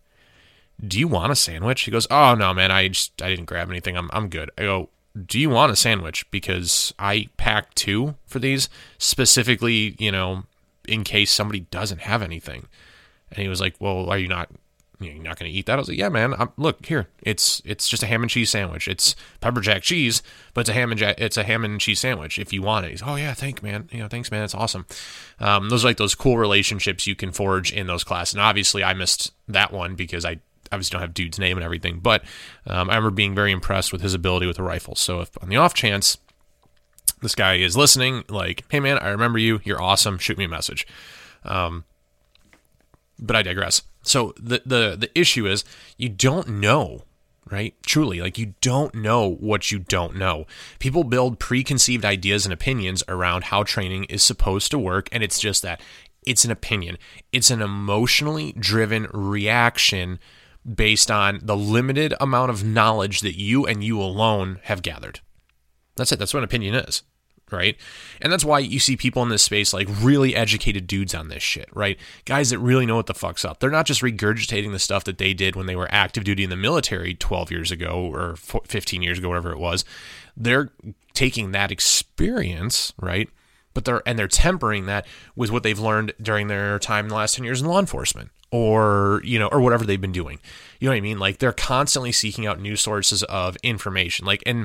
do you want a sandwich? He goes, oh no, man, I just, I didn't grab anything. I'm, I'm good. I go, do you want a sandwich? Because I packed two for these specifically, you know, in case somebody doesn't have anything. And he was like, well, are you not, you're not going to eat that? I was like, yeah, man, I'm, look here. It's, it's just a ham and cheese sandwich. It's pepper jack cheese, but it's a ham and jack, it's a ham and cheese sandwich if you want it. He's, oh yeah, thank man. You know, thanks man. That's awesome. Um, those are like those cool relationships you can forge in those classes. And obviously I missed that one because I obviously don't have dude's name and everything, but, um, I remember being very impressed with his ability with a rifle. So if on the off chance this guy is listening, like, hey man, I remember you. You're awesome. Shoot me a message. Um, but I digress. So the, the, the issue is you don't know, right? Truly, like you don't know what you don't know. People build preconceived ideas and opinions around how training is supposed to work. And it's just that it's an opinion. It's an emotionally driven reaction based on the limited amount of knowledge that you and you alone have gathered. That's it. That's what an opinion is. Right? And that's why you see people in this space, like really educated dudes on this shit, right? Guys that really know what the fuck's up. They're not just regurgitating the stuff that they did when they were active duty in the military twelve years ago or fifteen years ago, whatever it was. They're taking that experience, right? But they're, and they're tempering that with what they've learned during their time in the last ten years in law enforcement or, you know, or whatever they've been doing. You know what I mean? Like they're constantly seeking out new sources of information. Like, and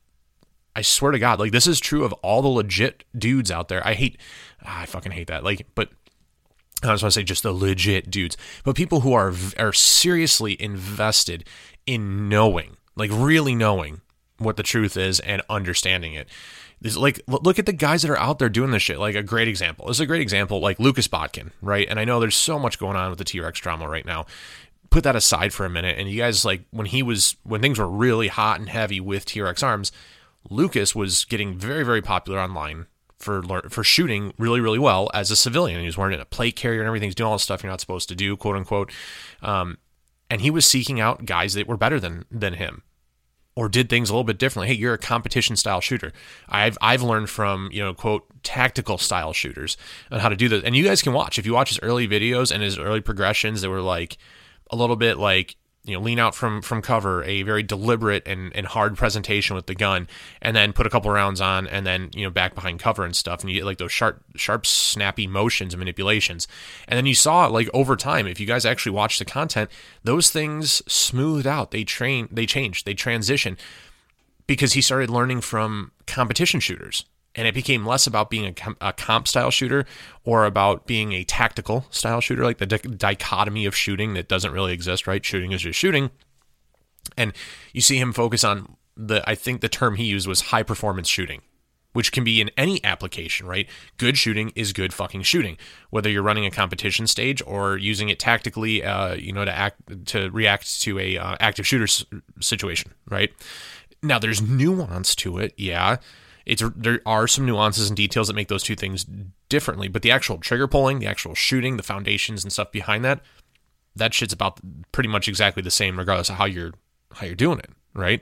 I swear to God, like this is true of all the legit dudes out there. I hate, ah, I fucking hate that. Like, but I just want to say just the legit dudes, but people who are, are seriously invested in knowing, like really knowing what the truth is and understanding it. This, like, look at the guys that are out there doing this shit. Like a great example. This is a great example, like Lucas Botkin, right? And I know there's so much going on with the T-Rex drama right now. Put that aside for a minute. And you guys, like when he was, when things were really hot and heavy with T-Rex Arms, Lucas was getting very, very popular online for for shooting really, really well as a civilian. He was wearing a plate carrier and everything. He's doing all the stuff you're not supposed to do, quote unquote. Um, and he was seeking out guys that were better than than him or did things a little bit differently. Hey, you're a competition style shooter. I've I've learned from, you know, quote, tactical style shooters on how to do this. And you guys can watch. If you watch his early videos and his early progressions that were like a little bit like, you know, lean out from, from cover, a very deliberate and, and hard presentation with the gun, and then put a couple rounds on and then, you know, back behind cover and stuff. And you get like those sharp, sharp, snappy motions and manipulations. And then you saw like over time, if you guys actually watch the content, those things smoothed out. They train, they changed, they transition because he started learning from competition shooters. And it became less about being a, com- a comp style shooter or about being a tactical style shooter, like the di- dichotomy of shooting that doesn't really exist, right? Shooting is just shooting. And you see him focus on the, I think the term he used was high performance shooting, which can be in any application, right? Good shooting is good fucking shooting, whether you're running a competition stage or using it tactically, uh, you know, to act, to react to a uh, active shooter s- situation, right? Now there's nuance to it. Yeah. It's there are some nuances and details that make those two things differently, but the actual trigger pulling, the actual shooting, the foundations and stuff behind that, that shit's about pretty much exactly the same regardless of how you're how you're doing it, right?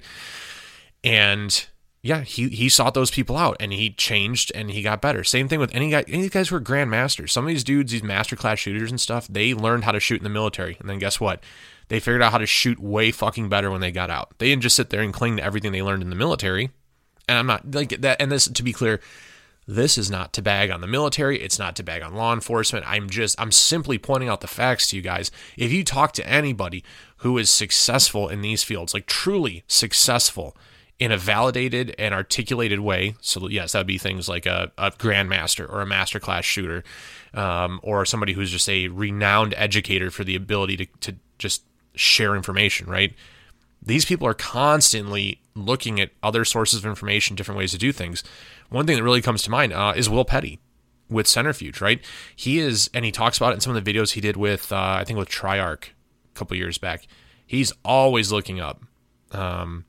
And yeah, he he sought those people out and he changed and he got better. Same thing with any guy, any of these guys who are grandmasters. Some of these dudes, these master class shooters and stuff, they learned how to shoot in the military, and then guess what? They figured out how to shoot way fucking better when they got out. They didn't just sit there and cling to everything they learned in the military. And I'm not like that. And this, to be clear, this is not to bag on the military. It's not to bag on law enforcement. I'm just, I'm simply pointing out the facts to you guys. If you talk to anybody who is successful in these fields, like truly successful in a validated and articulated way. So yes, that'd be things like a, a grandmaster or a masterclass shooter, um, or somebody who's just a renowned educator for the ability to, to just share information, right? These people are constantly looking at other sources of information, different ways to do things. One thing that really comes to mind uh, is Will Petty with Centrifuge, right? He is, and he talks about it in some of the videos he did with, uh, I think with Triarch a couple years back. He's always looking up, um,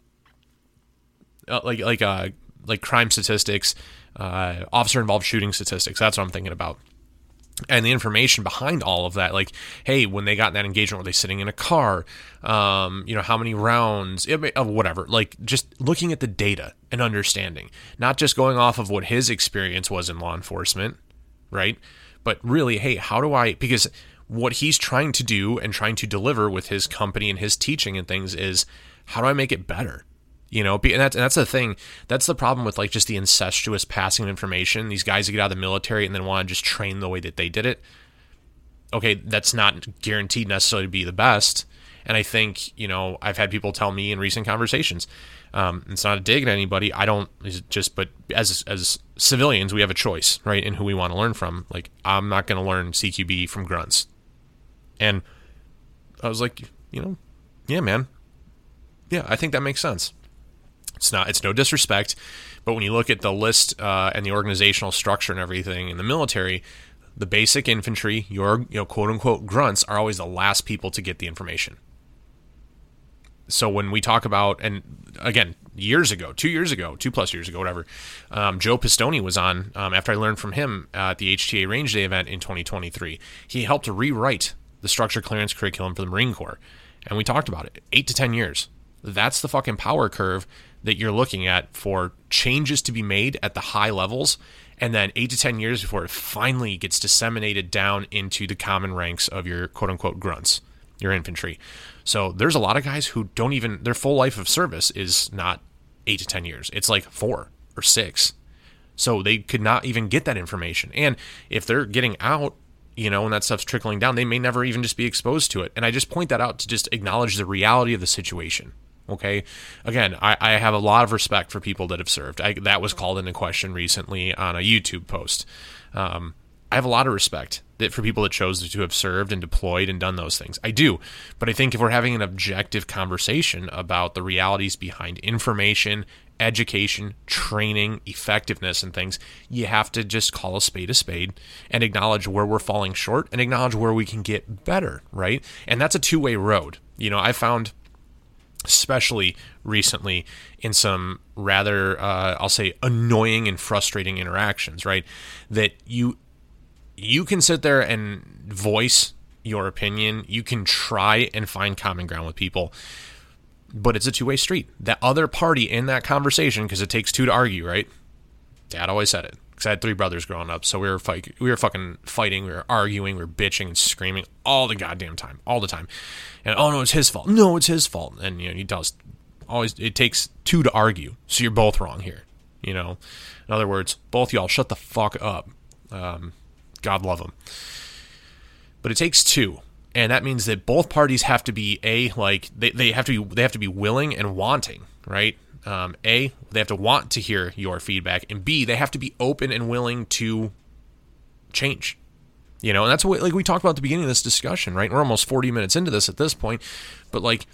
uh, like like uh, like crime statistics, uh, officer-involved shooting statistics. That's what I'm thinking about. And the information behind all of that, like, hey, when they got in that engagement, were they sitting in a car? Um, you know, how many rounds, of whatever, like just looking at the data and understanding, not just going off of what his experience was in law enforcement, right? But really, hey, how do I, because what he's trying to do and trying to deliver with his company and his teaching and things is, how do I make it better? You know, and that's, and that's the thing. That's the problem with like just the incestuous passing of information. These guys that get out of the military and then want to just train the way that they did it. Okay, that's not guaranteed necessarily to be the best. And I think, you know, I've had people tell me in recent conversations, um, it's not a dig at anybody. I don't it's just, but as as civilians, we have a choice, right, in who we want to learn from. Like, I'm not going to learn C Q B from grunts. And I was like, you know, yeah, man. Yeah, I think that makes sense. It's not, it's no disrespect, but when you look at the list uh, and the organizational structure and everything in the military, the basic infantry, your, you know, quote unquote grunts, are always the last people to get the information. So when we talk about, and again, years ago, two years ago, two plus years ago, whatever, um, Joe Pistone was on, um, after I learned from him uh, at the H T A Range Day event in twenty twenty-three. He helped to rewrite the structure clearance curriculum for the Marine Corps. And we talked about it, eight to ten years. That's the fucking power curve that you're looking at for changes to be made at the high levels, and then eight to ten years before it finally gets disseminated down into the common ranks of your quote-unquote grunts, your infantry. So there's a lot of guys who don't even, their full life of service is not eight to ten years. It's like four or six. So they could not even get that information. And if they're getting out, you know, and that stuff's trickling down, they may never even just be exposed to it. And I just point that out to just acknowledge the reality of the situation. Okay. Again, I, I have a lot of respect for people that have served. I, that was called into question recently on a YouTube post. Um, I have a lot of respect that for people that chose to have served and deployed and done those things. I do. But I think if we're having an objective conversation about the realities behind information, education, training, effectiveness, and things, you have to just call a spade a spade and acknowledge where we're falling short and acknowledge where we can get better, right? And that's a two-way road. You know, I found, especially recently, in some rather, uh, I'll say, annoying and frustrating interactions, right? That you you can sit there and voice your opinion. You can try and find common ground with people, but it's a two-way street. That other party in that conversation, because it takes two to argue, right? Dad always said it. Because I had three brothers growing up, so we were fight, we were fucking fighting, we were arguing, we were bitching and screaming all the goddamn time, all the time. And oh no, it's his fault. No, it's his fault. And you know, he does always. It takes two to argue, so you're both wrong here. You know, in other words, both y'all shut the fuck up. Um, God love them. But it takes two, and that means that both parties have to be a like they, they have to be they have to be willing and wanting, right? Um, A, they have to want to hear your feedback, and B, they have to be open and willing to change. You know, and that's what, like we talked about at the beginning of this discussion, right? We're almost forty minutes into this at this point, but like,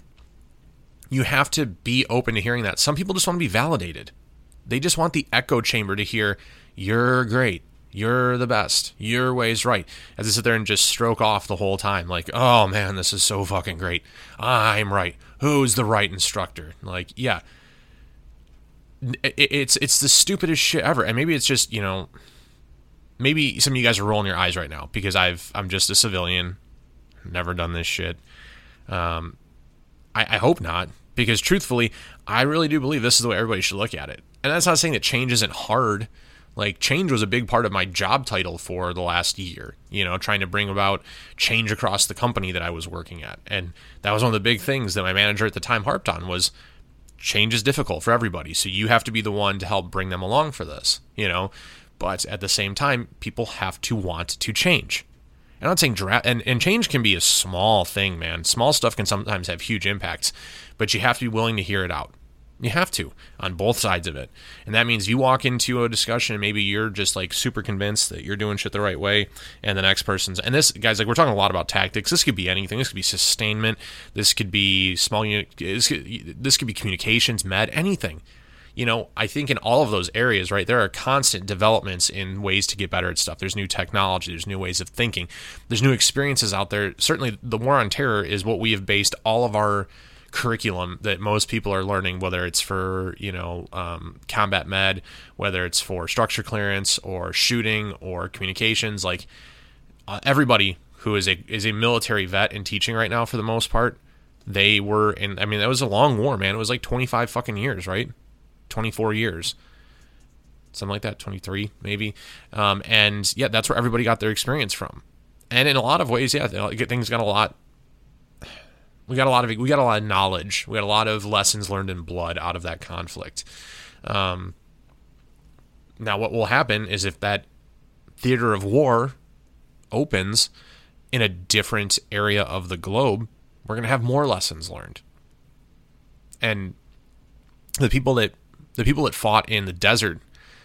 you have to be open to hearing that. Some people just want to be validated. They just want the echo chamber to hear, you're great, you're the best, your way's right. As they sit there and just stroke off the whole time, like, oh man, this is so fucking great. I'm right. Who's the right instructor? Like, yeah. it's it's the stupidest shit ever. And maybe it's just, you know, maybe some of you guys are rolling your eyes right now because I've I'm just a civilian, never done this shit. Um, I, I hope not, because truthfully, I really do believe this is the way everybody should look at it. And that's not saying that change isn't hard. Like, change was a big part of my job title for the last year, you know, trying to bring about change across the company that I was working at. And that was one of the big things that my manager at the time harped on was change is difficult for everybody. So you have to be the one to help bring them along for this, you know. But at the same time, people have to want to change. I'm not saying dra- and, and change can be a small thing, man. Small stuff can sometimes have huge impacts, but you have to be willing to hear it out. You have to, on both sides of it. And that means you walk into a discussion and maybe you're just like super convinced that you're doing shit the right way, and the next person's, and this, guys, like, we're talking a lot about tactics. This could be anything. This could be sustainment. This could be small unit. This could, this could be communications, med, anything. You know, I think in all of those areas, right, there are constant developments in ways to get better at stuff. There's new technology. There's new ways of thinking. There's new experiences out there. Certainly, the war on terror is what we have based all of our curriculum that most people are learning, whether it's for, you know, um, combat med, whether it's for structure clearance or shooting or communications. Like, uh, everybody who is a is a military vet in teaching right now, for the most part, they were in, I mean, that was a long war, man. It was like twenty-five fucking years, right? twenty-four years, something like that, twenty-three maybe. Um, and yeah, that's where everybody got their experience from. And in a lot of ways, yeah, things got a lot, we got a lot of, we got a lot of knowledge. We got a lot of lessons learned in blood out of that conflict. Um, now what will happen is if that theater of war opens in a different area of the globe, we're going to have more lessons learned. And the people that, The people that fought in the desert,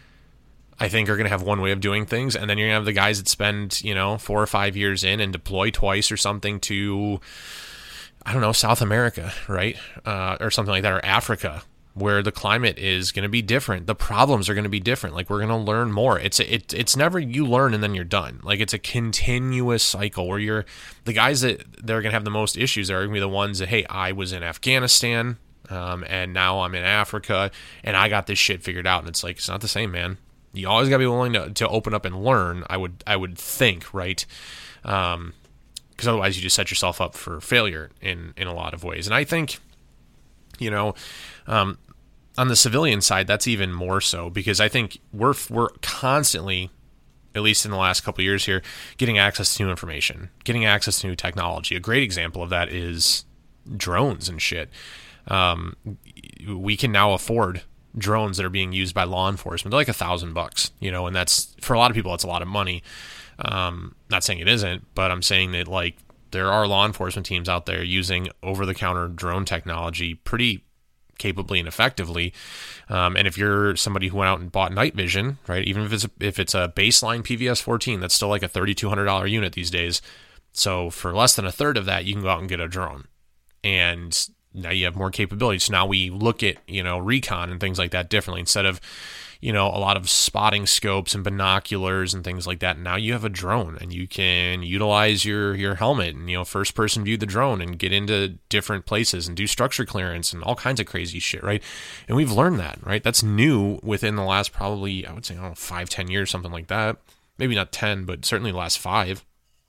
I think, are going to have one way of doing things, and then you're going to have the guys that spend, you know, four or five years in and deploy twice or something to, I don't know, South America, right? Uh, or something like that, or Africa, where the climate is going to be different. The problems are going to be different. Like, we're going to learn more. It's a, it, it's never you learn and then you're done. Like, it's a continuous cycle where you're, the guys that they're going to have the most issues are going to be the ones that, hey, I was in Afghanistan, Um, and now I'm in Africa, and I got this shit figured out. And it's like, it's not the same, man. You always gotta be willing to, to open up and learn. I would, I would think, right? Um, because otherwise you just set yourself up for failure in, in a lot of ways. And I think, you know, um, on the civilian side, that's even more so, because I think we're, we're constantly, at least in the last couple of years here, getting access to new information, getting access to new technology. A great example of that is drones and shit. Um, we can now afford drones that are being used by law enforcement. They're like a thousand bucks, you know, and that's, for a lot of people, that's a lot of money. Um, not saying it isn't, but I'm saying that, like, there are law enforcement teams out there using over-the-counter drone technology pretty capably and effectively. Um, and if you're somebody who went out and bought night vision, right, even if it's a, if it's a baseline P V S fourteen, that's still like a thirty-two hundred dollars unit these days. So for less than a third of that, you can go out and get a drone. And now you have more capabilities. So now we look at, you know, recon and things like that differently. Instead of, you know, a lot of spotting scopes and binoculars and things like that, now you have a drone, and you can utilize your, your helmet and, you know, first person view the drone and get into different places and do structure clearance and all kinds of crazy shit, right? And we've learned that, right? That's new within the last probably, I would say, I don't know, five, ten years, something like that. Maybe not ten, but certainly the last five.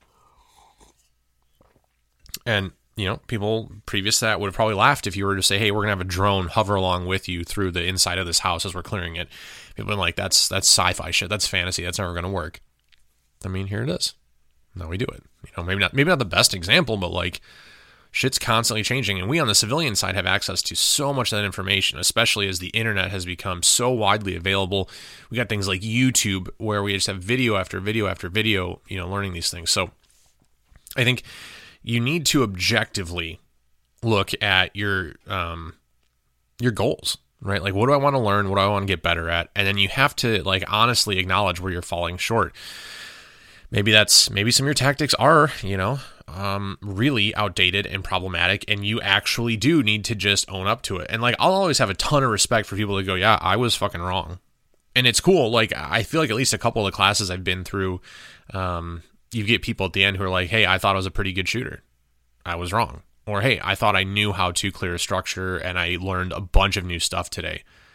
And, you know, people previous to that would have probably laughed if you were to say, hey, we're going to have a drone hover along with you through the inside of this house as we're clearing it. People have been like, that's that's sci-fi shit. That's fantasy. That's never going to work. I mean, here it is. Now we do it. You know, maybe not maybe not the best example, but, like, shit's constantly changing. And we on the civilian side have access to so much of that information, especially as the internet has become so widely available. We got things like YouTube where we just have video after video after video, you know, learning these things. So I think you need to objectively look at your um, your goals, right? Like, what do I want to learn? What do I want to get better at? And then you have to, like, honestly acknowledge where you're falling short. Maybe that's, maybe some of your tactics are, you know, um, really outdated and problematic, and you actually do need to just own up to it. And, like, I'll always have a ton of respect for people that go, yeah, I was fucking wrong. And it's cool. Like, I feel like at least a couple of the classes I've been through, um, you get people at the end who are like, hey, I thought I was a pretty good shooter. I was wrong. Or, hey, I thought I knew how to clear a structure and I learned a bunch of new stuff today.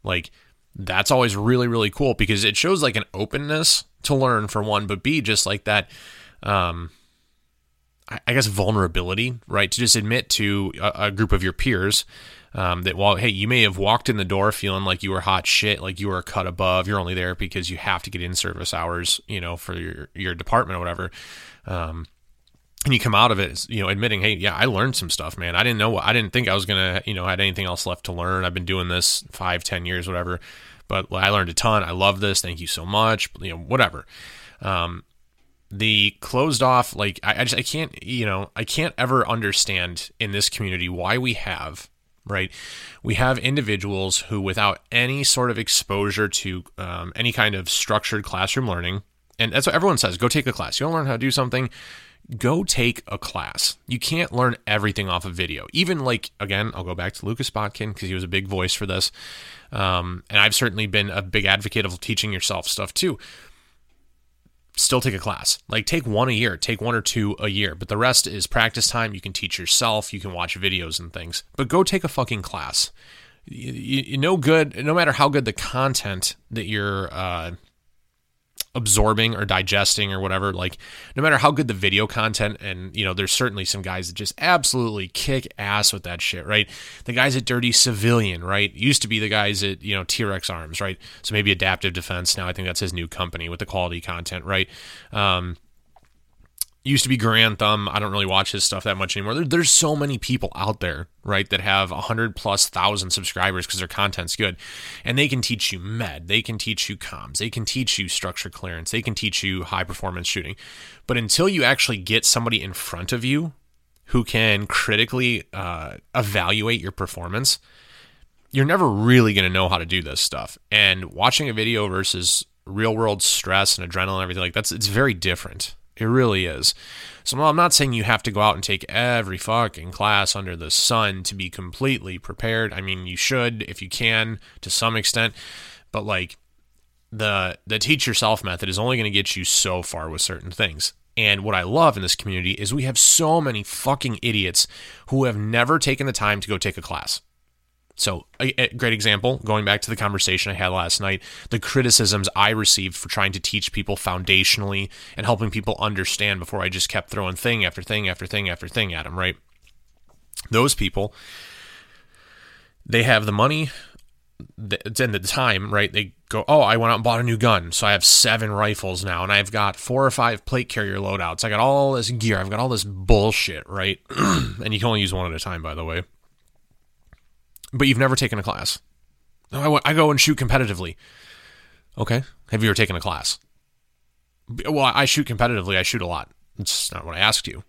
Like, that's always really, really cool because it shows like an openness to learn for one, but B, just like that, um, I, I guess vulnerability, right? To just admit to a, a group of your peers um, that while, hey, you may have walked in the door feeling like you were hot shit, like you were a cut above, you're only there because you have to get in service hours, you know, for your, your department or whatever. Um, and you come out of it, you know, admitting, hey, yeah, I learned some stuff, man. I didn't know, I didn't think I was going to, you know, had anything else left to learn. I've been doing this five, ten years, whatever, but I learned a ton. I love this. Thank you so much. You know, whatever. Um, the closed off, like, I, I just, I can't, you know, I can't ever understand in this community why we have, right? We have individuals who, without any sort of exposure to um, any kind of structured classroom learning, and that's what everyone says, go take a class. You don't learn how to do something, go take a class. You can't learn everything off of video. Even like, again, I'll go back to Lucas Botkin because he was a big voice for this. Um, and I've certainly been a big advocate of teaching yourself stuff too. Still take a class. Like, take one a year, take one or two a year, but the rest is practice time. You can teach yourself. You can watch videos and things, but go take a fucking class. You, you, you no good, no matter how good the content that you're, uh, absorbing or digesting or whatever, like, no matter how good the video content, and, you know, there's certainly some guys that just absolutely kick ass with that shit, right? The guys at Dirty Civilian, right? Used to be the guys at, you know, T-Rex Arms, right? So maybe Adaptive Defense. Now I think that's his new company with the quality content, right? Um, used to be Grand Thumb. I don't really watch his stuff that much anymore. There, there's so many people out there, right, that have a hundred plus thousand subscribers because their content's good, and they can teach you med, they can teach you comms, they can teach you structure clearance, they can teach you high performance shooting. But until you actually get somebody in front of you who can critically uh, evaluate your performance, you're never really going to know how to do this stuff. And watching a video versus real world stress and adrenaline and everything like that's, it's very different. It really is. So I'm not saying you have to go out and take every fucking class under the sun to be completely prepared. I mean, you should if you can to some extent, but like the the teach yourself method is only going to get you so far with certain things. And what I love in this community is we have so many fucking idiots who have never taken the time to go take a class. So a, a great example, going back to the conversation I had last night, the criticisms I received for trying to teach people foundationally and helping people understand before I just kept throwing thing after thing after thing after thing at them, right? Those people, they have the money and the time, right? They go, oh, I went out and bought a new gun, so I have seven rifles now, and I've got four or five plate carrier loadouts. I got all this gear. I've got all this bullshit, right? And you can only use one at a time, by the way. But you've never taken a class. No, I, I go and shoot competitively. Okay. Have you ever taken a class? Well, I shoot competitively. I shoot a lot. It's not what I asked you.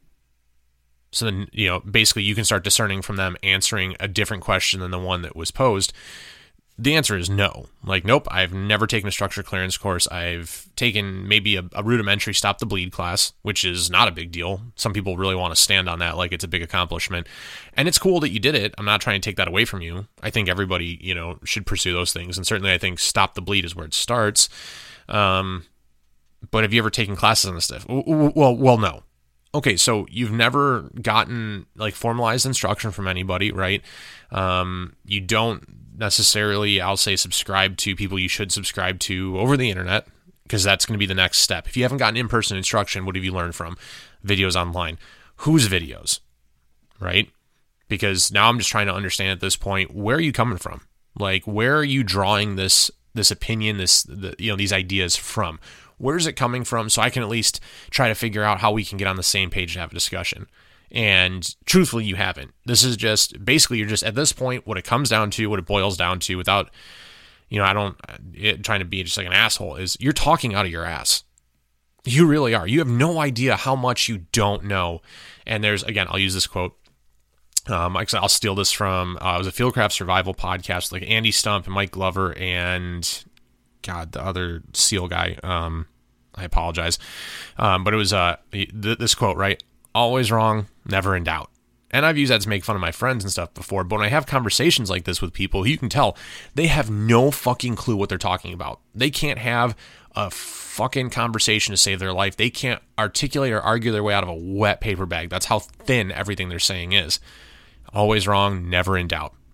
So then, you know, basically you can start discerning from them answering a different question than the one that was posed. The answer is no. Like, nope, I've never taken a structure clearance course. I've taken maybe a, a rudimentary stop the bleed class, which is not a big deal. Some people really want to stand on that like it's a big accomplishment. And it's cool that you did it. I'm not trying to take that away from you. I think everybody, you know, should pursue those things. And certainly I think stop the bleed is where it starts. Um, but have you ever taken classes on this stuff? Well, well, no. Okay, so you've never gotten like formalized instruction from anybody, right? Um, you don't necessarily, I'll say, subscribe to people you should subscribe to over the internet, because that's going to be the next step. If you haven't gotten in-person instruction, what have you learned from? Videos online. Whose videos, right? Because now I'm just trying to understand at this point, where are you coming from? Like, where are you drawing this this opinion, this the, you know, these ideas from? Where's it coming from? So I can at least try to figure out how we can get on the same page and have a discussion. And truthfully, you haven't. This is just, basically, you're just, at this point, what it comes down to, what it boils down to, without, you know, I don't, it, trying to be just like an asshole, is you're talking out of your ass. You really are. You have no idea how much you don't know. And there's, again, I'll use this quote. Um, I'll steal this from, uh, it was a Fieldcraft Survival podcast, like Andy Stump and Mike Glover and, God, the other SEAL guy. Um, I apologize. Um, but it was uh, th- this quote, right? Always wrong, never in doubt. And I've used that to make fun of my friends and stuff before, but when I have conversations like this with people, you can tell they have no fucking clue what they're talking about. They can't have a fucking conversation to save their life. They can't articulate or argue their way out of a wet paper bag. That's how thin everything they're saying is. Always wrong, never in doubt.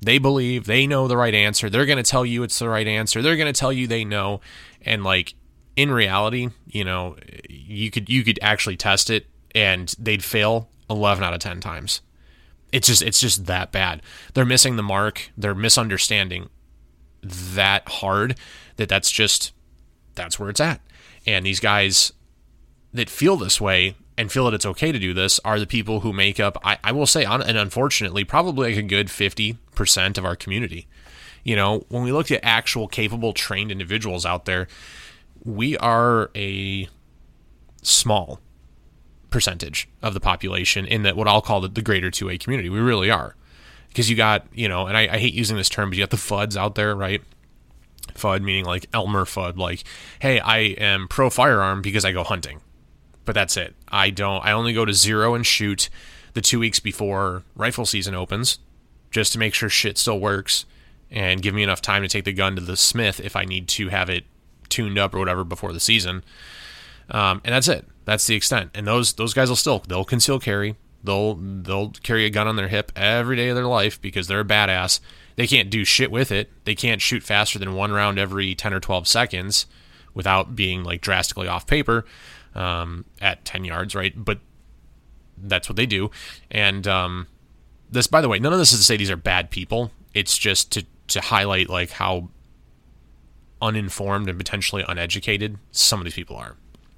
They believe they know the right answer. They're going to tell you it's the right answer. They're going to tell you they know. And like in reality, you know, you could you could actually test it and they'd fail eleven out of ten times. It's just it's just that bad. They're missing the mark. They're misunderstanding that hard that that's just that's where it's at. And these guys that feel this way and feel that it's okay to do this are the people who make up, I, I will say, and unfortunately, probably like a good fifty percent of our community. You know, when we look at actual capable, trained individuals out there, we are a small percentage of the population in that what I'll call the, the greater two A community. We really are. Because you got, you know, and I, I hate using this term, but you got the F U Ds out there, right? F U D meaning like Elmer F U D, like, hey, I am pro firearm because I go hunting. But that's it. I don't, I only go to zero and shoot the two weeks before rifle season opens just to make sure shit still works and give me enough time to take the gun to the smith if I need to have it tuned up or whatever before the season. Um, and that's it. That's the extent. And those those guys will still, they'll conceal carry. They'll they'll carry a gun on their hip every day of their life because they're a badass. They can't do shit with it. They can't shoot faster than one round every ten or twelve seconds without being like drastically off paper um, at ten yards, right? But that's what they do. And um, this, by the way, none of this is to say these are bad people. It's just to, to highlight like how uninformed and potentially uneducated some of these people are.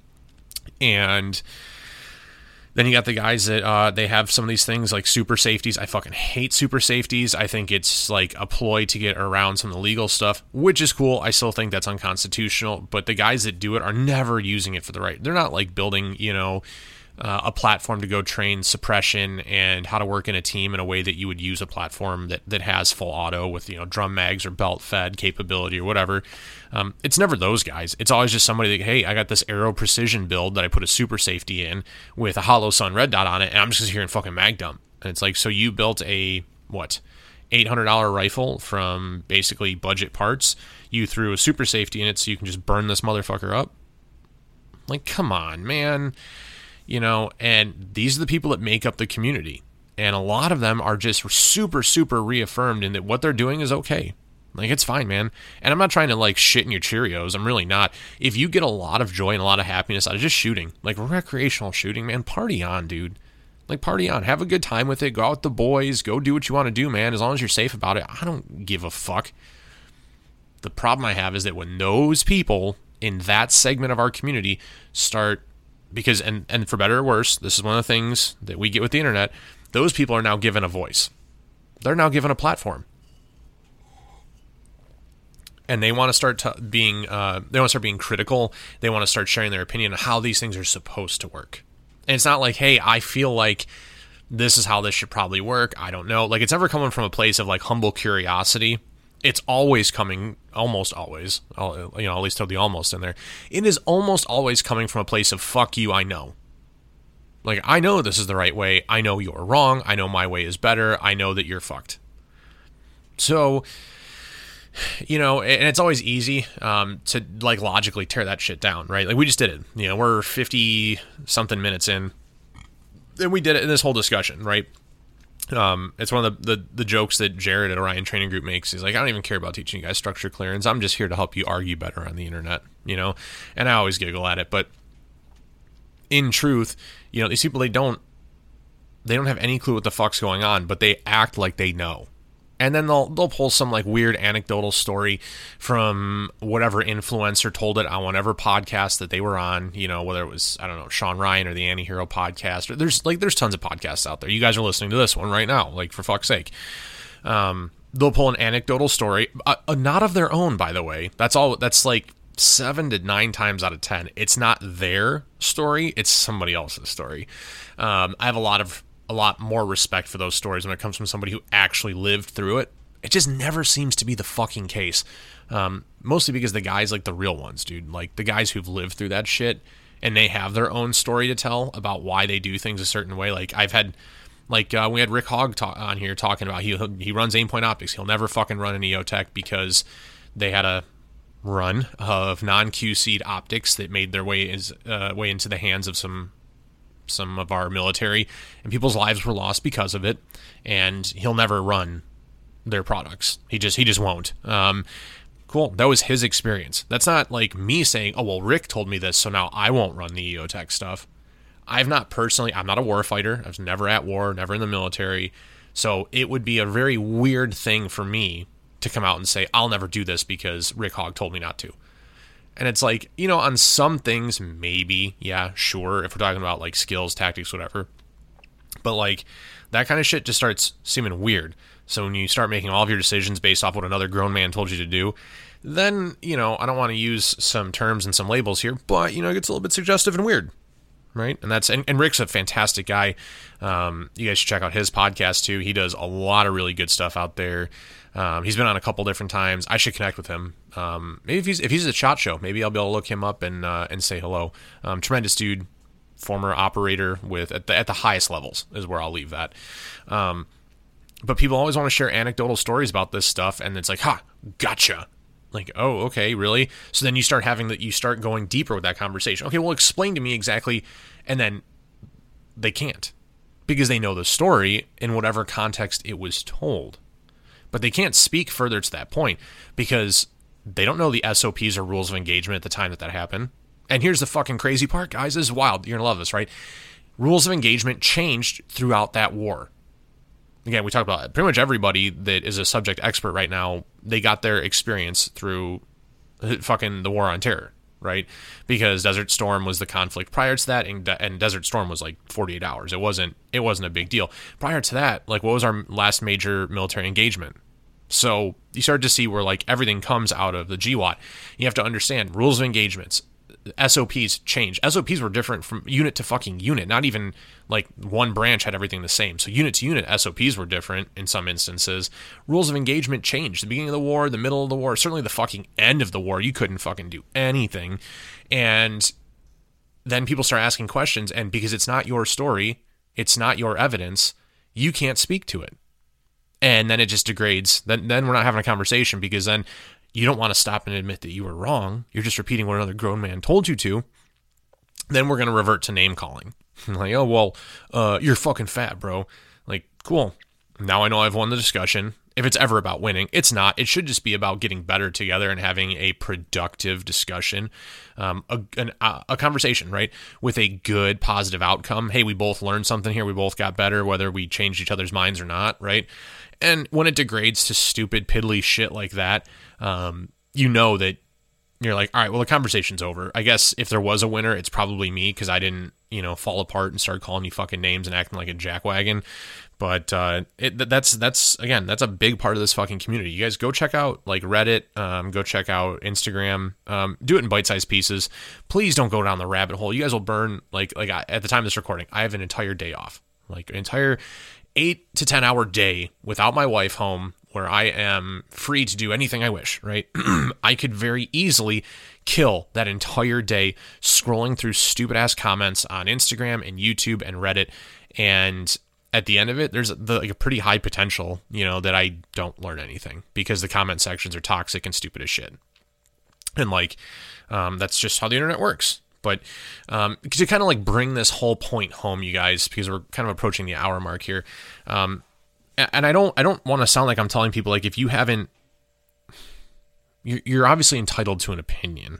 And then you got the guys that uh, they have some of these things like super safeties. I fucking hate super safeties. I think it's like a ploy to get around some of the legal stuff, which is cool. I still think that's unconstitutional. But the guys that do it are never using it for the right. They're not like building, you know, uh, a platform to go train suppression and how to work in a team in a way that you would use a platform that, that has full auto with, you know, drum mags or belt fed capability or whatever. Um, it's never those guys. It's always just somebody that, hey, I got this Aero Precision build that I put a super safety in with a Hollow Sun red dot on it, and I'm just here in fucking mag dump. And it's like, so you built a, what, eight hundred dollars rifle from basically budget parts. You threw a super safety in it so you can just burn this motherfucker up. Like, come on, man. You know, and these are the people that make up the community. And a lot of them are just super, super reaffirmed in that what they're doing is okay. Like, it's fine, man. And I'm not trying to, like, shit in your Cheerios. I'm really not. If you get a lot of joy and a lot of happiness out of just shooting, like recreational shooting, man, party on, dude. Like, party on. Have a good time with it. Go out with the boys. Go do what you want to do, man. As long as you're safe about it, I don't give a fuck. The problem I have is that when those people in that segment of our community start... Because, and, and for better or worse, this is one of the things that we get with the internet, those people are now given a voice. They're now given a platform. And they want to start t- being, uh, they want to start being critical. They want to start sharing their opinion on how these things are supposed to work. And it's not like, hey, I feel like this is how this should probably work. I don't know. Like, it's ever coming from a place of, like, humble curiosity. It's always coming, almost always, I'll, you know, at least throw the almost in there. It is almost always coming from a place of, fuck you, I know. Like, I know this is the right way. I know you're wrong. I know my way is better. I know that you're fucked. So, you know, and it's always easy um, to, like, logically tear that shit down, right? Like, we just did it. You know, we're fifty-something minutes in, and we did it in this whole discussion, right? Um, it's one of the, the, the jokes that Jared at Orion Training Group makes. He's like, I don't even care about teaching you guys structure clearance. I'm just here to help you argue better on the internet, you know? And I always giggle at it, but in truth, you know, these people, they don't, they don't have any clue what the fuck's going on, but they act like they know. And then they'll they'll pull some like weird anecdotal story from whatever influencer told it on whatever podcast that they were on, you know, whether it was, I don't know, Sean Ryan or the Anti-Hero podcast. Or there's like there's tons of podcasts out there. You guys are listening to this one right now, like, for fuck's sake. Um, they'll pull an anecdotal story, uh, uh, not of their own, by the way. That's all. That's like seven to nine times out of ten. It's not their story. It's somebody else's story. Um, I have a lot of a lot more respect for those stories when it comes from somebody who actually lived through it. It just never seems to be the fucking case. Um, mostly because the guys, like the real ones, dude, like the guys who've lived through that shit and they have their own story to tell about why they do things a certain way. Like I've had, like uh, we had Rick Hogg ta- on here talking about he he runs Aimpoint Optics. He'll never fucking run an EOTech because they had a run of non-Q C'd optics that made their way is uh, way into the hands of some some of our military, and people's lives were lost because of it, and he'll never run their products. He just he just won't. Um, cool. That was his experience. That's not like me saying, oh, well, Rick told me this, so now I won't run the EOTech stuff. I've not personally, I'm not a war fighter. I was never at war, never in the military. So it would be a very weird thing for me to come out and say, I'll never do this because Rick Hogg told me not to. And it's like, you know, on some things, maybe, yeah, sure, if we're talking about like skills, tactics, whatever. But like that kind of shit just starts seeming weird. So when you start making all of your decisions based off what another grown man told you to do, then, you know, I don't want to use some terms and some labels here, but, you know, it gets a little bit suggestive and weird. Right. And that's and, and Rick's a fantastic guy. Um, you guys should check out his podcast, too. He does a lot of really good stuff out there. Um, he's been on a couple different times. I should connect with him. Um, maybe if he's if he's at SHOT Show, maybe I'll be able to look him up and uh, and say hello. Um, tremendous dude, former operator with at the, at the highest levels is where I'll leave that. Um, but people always want to share anecdotal stories about this stuff. And it's like, ha, gotcha. Like, oh, okay, really? So then you start having that, you start going deeper with that conversation. Okay, well, explain to me exactly. And then they can't because they know the story in whatever context it was told. But they can't speak further to that point because they don't know the S O Ps or rules of engagement at the time that that happened. And here's the fucking crazy part, guys. This is wild. You're going to love this, right? Rules of engagement changed throughout that war. Again, we talk about it. Pretty much everybody that is a subject expert right now, they got their experience through fucking the War on Terror, right? Because Desert Storm was the conflict prior to that, and, and Desert Storm was like forty-eight hours. It wasn't it wasn't a big deal. Prior to that, like, what was our last major military engagement? So you start to see where, like, everything comes out of the G W O T. You have to understand rules of engagements. S O Ps change. S O Ps were different from unit to fucking unit. Not even like one branch had everything the same. So unit to unit, S O Ps were different in some instances. Rules of engagement changed. The beginning of the war, the middle of the war, certainly the fucking end of the war, you couldn't fucking do anything. And then people start asking questions, and because it's not your story, it's not your evidence, you can't speak to it. And then it just degrades. Then, then we're not having a conversation because then you don't want to stop and admit that you were wrong. You're just repeating what another grown man told you to. Then we're going to revert to name calling. Like, oh, well, uh, you're fucking fat, bro. Like, cool. Now I know I've won the discussion. If it's ever about winning, it's not. It should just be about getting better together and having a productive discussion, um, a, an, a conversation, right? With a good, positive outcome. Hey, we both learned something here. We both got better, whether we changed each other's minds or not, right? And when it degrades to stupid, piddly shit like that, um, you know that you're like, all right, well, the conversation's over. I guess if there was a winner, it's probably me because I didn't, you know, fall apart and start calling you fucking names and acting like a jackwagon. But uh, it, that's, that's again, that's a big part of this fucking community. You guys go check out like Reddit, um, go check out Instagram, um, do it in bite-sized pieces. Please don't go down the rabbit hole. You guys will burn, like, like I, at the time of this recording, I have an entire day off, like an entire eight to ten hour day without my wife home where I am free to do anything I wish, right? I could very easily kill that entire day scrolling through stupid ass comments on Instagram and YouTube and Reddit. And at the end of it, there's the, like a pretty high potential, you know, that I don't learn anything because the comment sections are toxic and stupid as shit. And like, um, that's just how the internet works. But um, to kind of like bring this whole point home, you guys, because we're kind of approaching the hour mark here. Um, and I don't, I don't want to sound like I'm telling people like, if you haven't, you're obviously entitled to an opinion.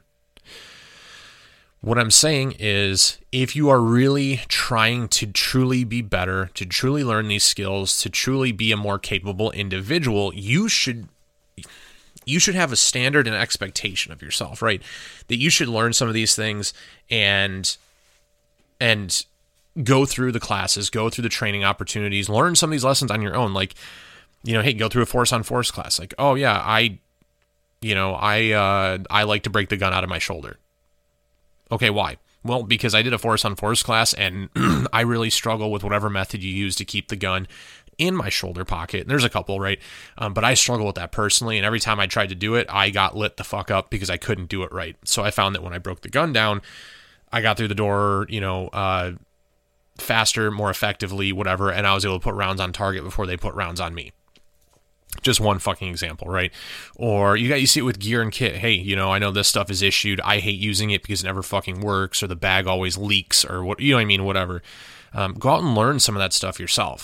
What I'm saying is, if you are really trying to truly be better, to truly learn these skills, to truly be a more capable individual, you should you should have a standard and expectation of yourself, right? That you should learn some of these things and and go through the classes, go through the training opportunities, learn some of these lessons on your own. Like, you know, hey, go through a force on force class. Like, oh yeah, I, you know, I uh, I like to break the gun out of my shoulder. Okay, why? Well, because I did a force on force class and I really struggle with whatever method you use to keep the gun in my shoulder pocket. And there's a couple, right? Um, but I struggle with that personally. And every time I tried to do it, I got lit the fuck up because I couldn't do it right. So I found that when I broke the gun down, I got through the door, you know, uh, faster, more effectively, whatever. And I was able to put rounds on target before they put rounds on me. Just one fucking example, right? Or you got you see it with gear and kit. Hey, you know, I know this stuff is issued. I hate using it because it never fucking works, or the bag always leaks, or what, you know what I mean, whatever. Um, go out and learn some of that stuff yourself.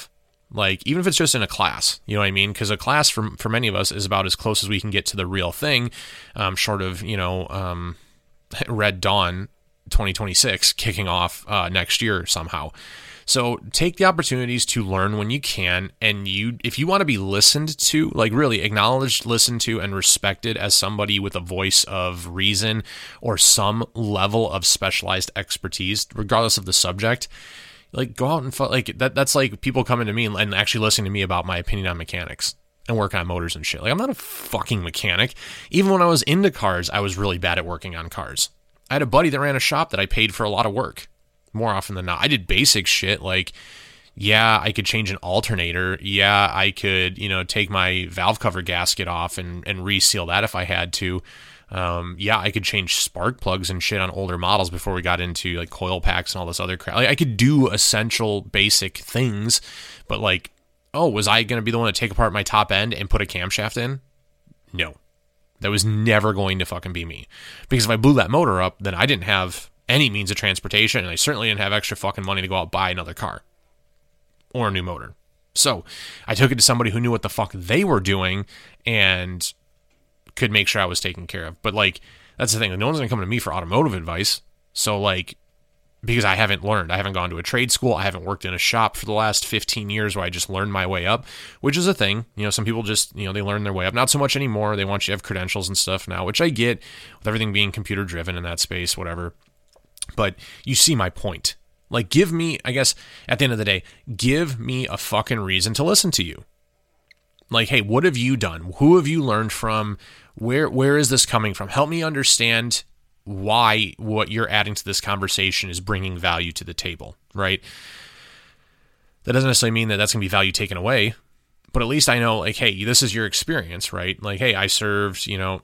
Like, even if it's just in a class, you know what I mean? Because a class for for many of us is about as close as we can get to the real thing, um, short of, you know, um, Red Dawn twenty twenty-six kicking off uh, next year somehow. So take the opportunities to learn when you can, and you, if you want to be listened to, like really acknowledged, listened to, and respected as somebody with a voice of reason or some level of specialized expertise, regardless of the subject, like go out and like that. That's like people coming to me and actually listening to me about my opinion on mechanics and working on motors and shit. Like, I'm not a fucking mechanic. Even when I was into cars, I was really bad at working on cars. I had a buddy that ran a shop that I paid for a lot of work. More often than not, I did basic shit like, yeah, I could change an alternator. Yeah, I could, you know, take my valve cover gasket off and, and reseal that if I had to. Um, yeah, I could change spark plugs and shit on older models before we got into like coil packs and all this other crap. Like, I could do essential basic things, but like, oh, was I going to be the one to take apart my top end and put a camshaft in? No, that was never going to fucking be me. Because if I blew that motor up, then I didn't have any means of transportation, and I certainly didn't have extra fucking money to go out and buy another car or a new motor. So I took it to somebody who knew what the fuck they were doing and could make sure I was taken care of. But like, that's the thing. No one's going to come to me for automotive advice. So like, because I haven't learned, I haven't gone to a trade school. I haven't worked in a shop for the last fifteen years where I just learned my way up, which is a thing. You know, some people just, you know, they learn their way up. Not so much anymore. They want you to have credentials and stuff now, which I get with everything being computer driven in that space, whatever. But you see my point. Like, give me, I guess, at the end of the day, give me a fucking reason to listen to you. Like, hey, what have you done? Who have you learned from? Where where is this coming from? Help me understand why what you're adding to this conversation is bringing value to the table, right? That doesn't necessarily mean that that's going to be value taken away, but at least I know, like, hey, this is your experience, right? Like, hey, I served, you know,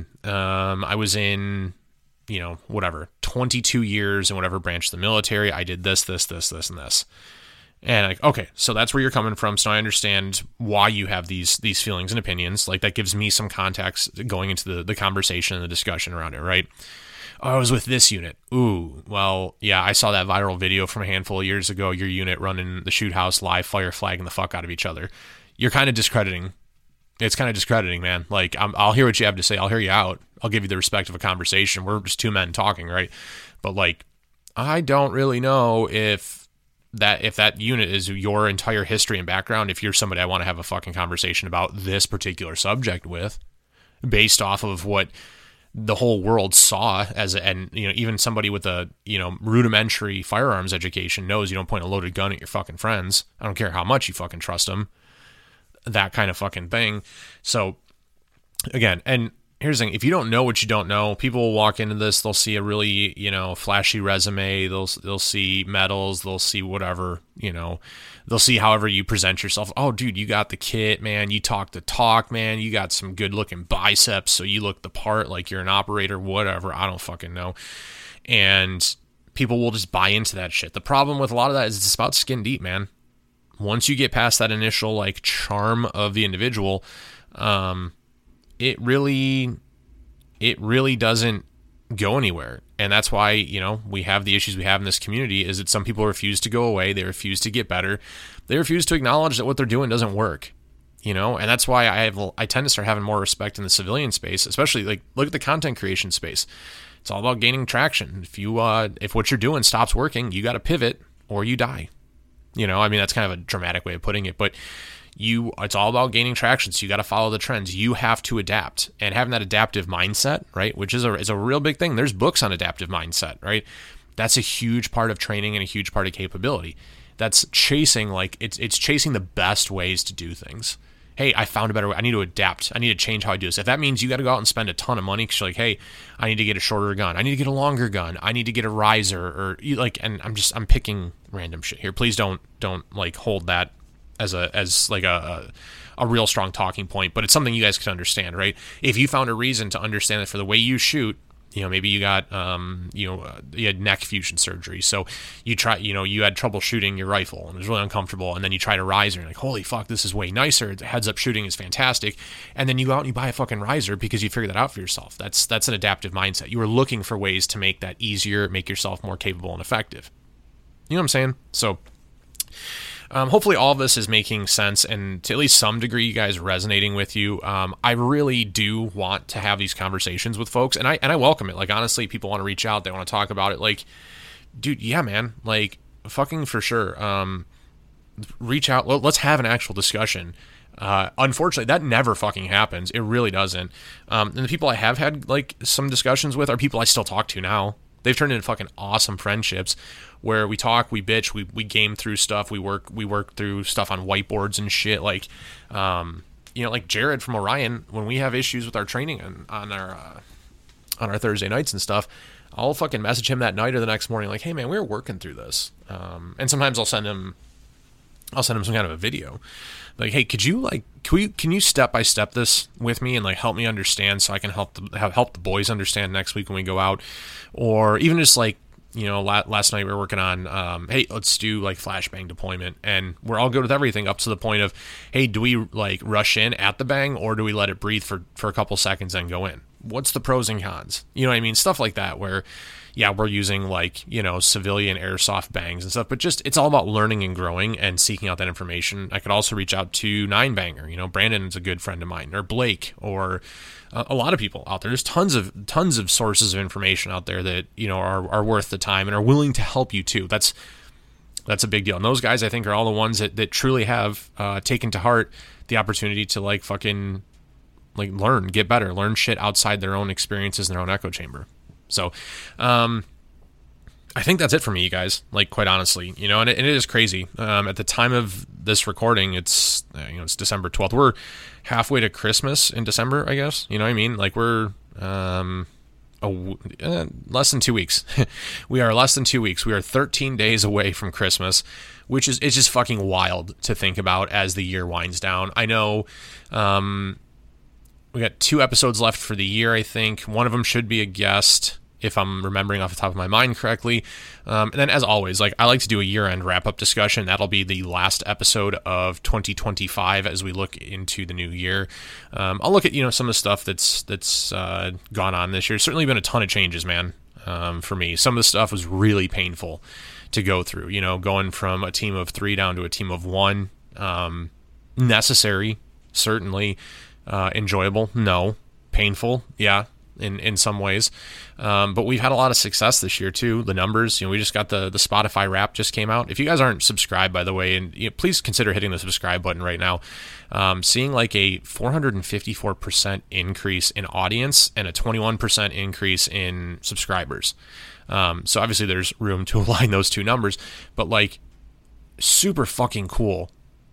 um, I was in, you know, whatever, twenty-two years in whatever branch of the military. I did this, this, this, this, and this. And like, okay, so that's where you're coming from. So I understand why you have these these feelings and opinions. Like, that gives me some context going into the, the conversation and the discussion around it, right? Oh, I was with this unit. Ooh, well, yeah, I saw that viral video from a handful of years ago. Your unit running the shoot house live, fire flagging the fuck out of each other. You're kind of discrediting. It's kind of discrediting, man. Like, I'm, I'll hear what you have to say. I'll hear you out. I'll give you the respect of a conversation. We're just two men talking, right? But like, I don't really know if that if that unit is your entire history and background, if you're somebody I want to have a fucking conversation about this particular subject with, based off of what the whole world saw as a, and you know, even somebody with a, you know, rudimentary firearms education knows you don't point a loaded gun at your fucking friends. I don't care how much you fucking trust them. That kind of fucking thing. So again, and here's the thing, if you don't know what you don't know, people will walk into this, they'll see a really, you know, flashy resume, they'll they'll see medals, they'll see whatever, you know, they'll see however you present yourself. Oh, dude, you got the kit, man, you talk the talk, man, you got some good looking biceps, so you look the part, like you're an operator, whatever, I don't fucking know. And people will just buy into that shit. The problem with a lot of that is it's about skin deep, man. Once you get past that initial, like, charm of the individual, um, it really, it really doesn't go anywhere. And that's why, you know, we have the issues we have in this community is that some people refuse to go away. They refuse to get better. They refuse to acknowledge that what they're doing doesn't work, you know? And that's why I have, I tend to start having more respect in the civilian space, especially like, look at the content creation space. It's all about gaining traction. If you, uh, if what you're doing stops working, you got to pivot or you die. You know, I mean, that's kind of a dramatic way of putting it, but you, it's all about gaining traction. So you got to follow the trends. You have to adapt, and having that adaptive mindset, right? Which is a, is a real big thing. There's books on adaptive mindset, right? That's a huge part of training and a huge part of capability. That's chasing, like it's, it's chasing the best ways to do things. Hey, I found a better way. I need to adapt. I need to change how I do this. If that means you got to go out and spend a ton of money because you're like, hey, I need to get a shorter gun. I need to get a longer gun. I need to get a riser, or you like, and I'm just, I'm picking random shit here. Please don't, don't like hold that as a, as like a, a, a real strong talking point, but it's something you guys can understand, right? If you found a reason to understand that for the way you shoot, you know, maybe you got, um, you know, uh, you had neck fusion surgery. So you try, you know, you had trouble shooting your rifle and it was really uncomfortable. And then you try to riser and you're like, holy fuck, this is way nicer. The heads up shooting is fantastic. And then you go out and you buy a fucking riser because you figured that out for yourself. That's, that's an adaptive mindset. You were looking for ways to make that easier, make yourself more capable and effective. You know what I'm saying? So, um, hopefully all of this is making sense, and to at least some degree, you guys resonating with you. Um, I really do want to have these conversations with folks, and I and I welcome it. Like, honestly, people want to reach out, they want to talk about it. Like, dude, yeah, man, like, fucking for sure. Um, reach out. Let's have an actual discussion. Uh, unfortunately, that never fucking happens. It really doesn't. Um, and the people I have had like some discussions with are people I still talk to now. They've turned into fucking awesome friendships where we talk, we bitch, we, we game through stuff. We work, we work through stuff on whiteboards and shit. Like, um, you know, like Jared from Orion, when we have issues with our training on, on our, uh, on our Thursday nights and stuff, I'll fucking message him that night or the next morning. Like, hey man, we were working through this. Um, and sometimes I'll send him, I'll send him some kind of a video. Like, hey, could you like, can, we, can you step by step this with me and like help me understand so I can help the have, help the boys understand next week when we go out, or even just like, you know, last night we were working on, um, hey, let's do like flashbang deployment, and we're all good with everything up to the point of, hey, do we like rush in at the bang or do we let it breathe for for a couple seconds and go in? What's the pros and cons? You know what I mean? Stuff like that where, yeah, we're using like, you know, civilian airsoft bangs and stuff, but just, it's all about learning and growing and seeking out that information. I could also reach out to Nine Banger, you know, Brandon's a good friend of mine, or Blake, or uh, a lot of people out there. There's tons of, tons of sources of information out there that, you know, are, are worth the time and are willing to help you too. That's, that's a big deal. And those guys, I think, are all the ones that, that truly have uh, taken to heart the opportunity to like fucking like learn, get better, learn shit outside their own experiences in their own echo chamber. So, um, I think that's it for me, you guys, like, quite honestly, you know, and it, and it is crazy. Um, at the time of this recording, it's, you know, it's December twelfth. We're halfway to Christmas in December, I guess. You know what I mean? Like, we're, um, a, uh, less than two weeks. We are less than two weeks. We are thirteen days away from Christmas, which is, it's just fucking wild to think about as the year winds down. I know, um, we got two episodes left for the year, I think. One of them should be a guest, if I'm remembering off the top of my mind correctly. Um, and then, as always, like, I like to do a year-end wrap-up discussion. That'll be the last episode of twenty twenty-five as we look into the new year. Um, I'll look at, you know, some of the stuff that's that's uh, gone on this year. There's certainly been a ton of changes, man, um, for me. Some of the stuff was really painful to go through, you know, going from a team of three down to a team of one. Um, necessary, certainly. Uh, enjoyable? No. Painful? Yeah, in, in some ways. Um, but we've had a lot of success this year too. The numbers, you know, we just got the, the Spotify Wrap just came out. If you guys aren't subscribed, by the way, and you know, please consider hitting the subscribe button right now. Um, seeing like a four hundred fifty-four percent increase in audience and a twenty-one percent increase in subscribers. Um, so obviously there's room to align those two numbers, but like super fucking cool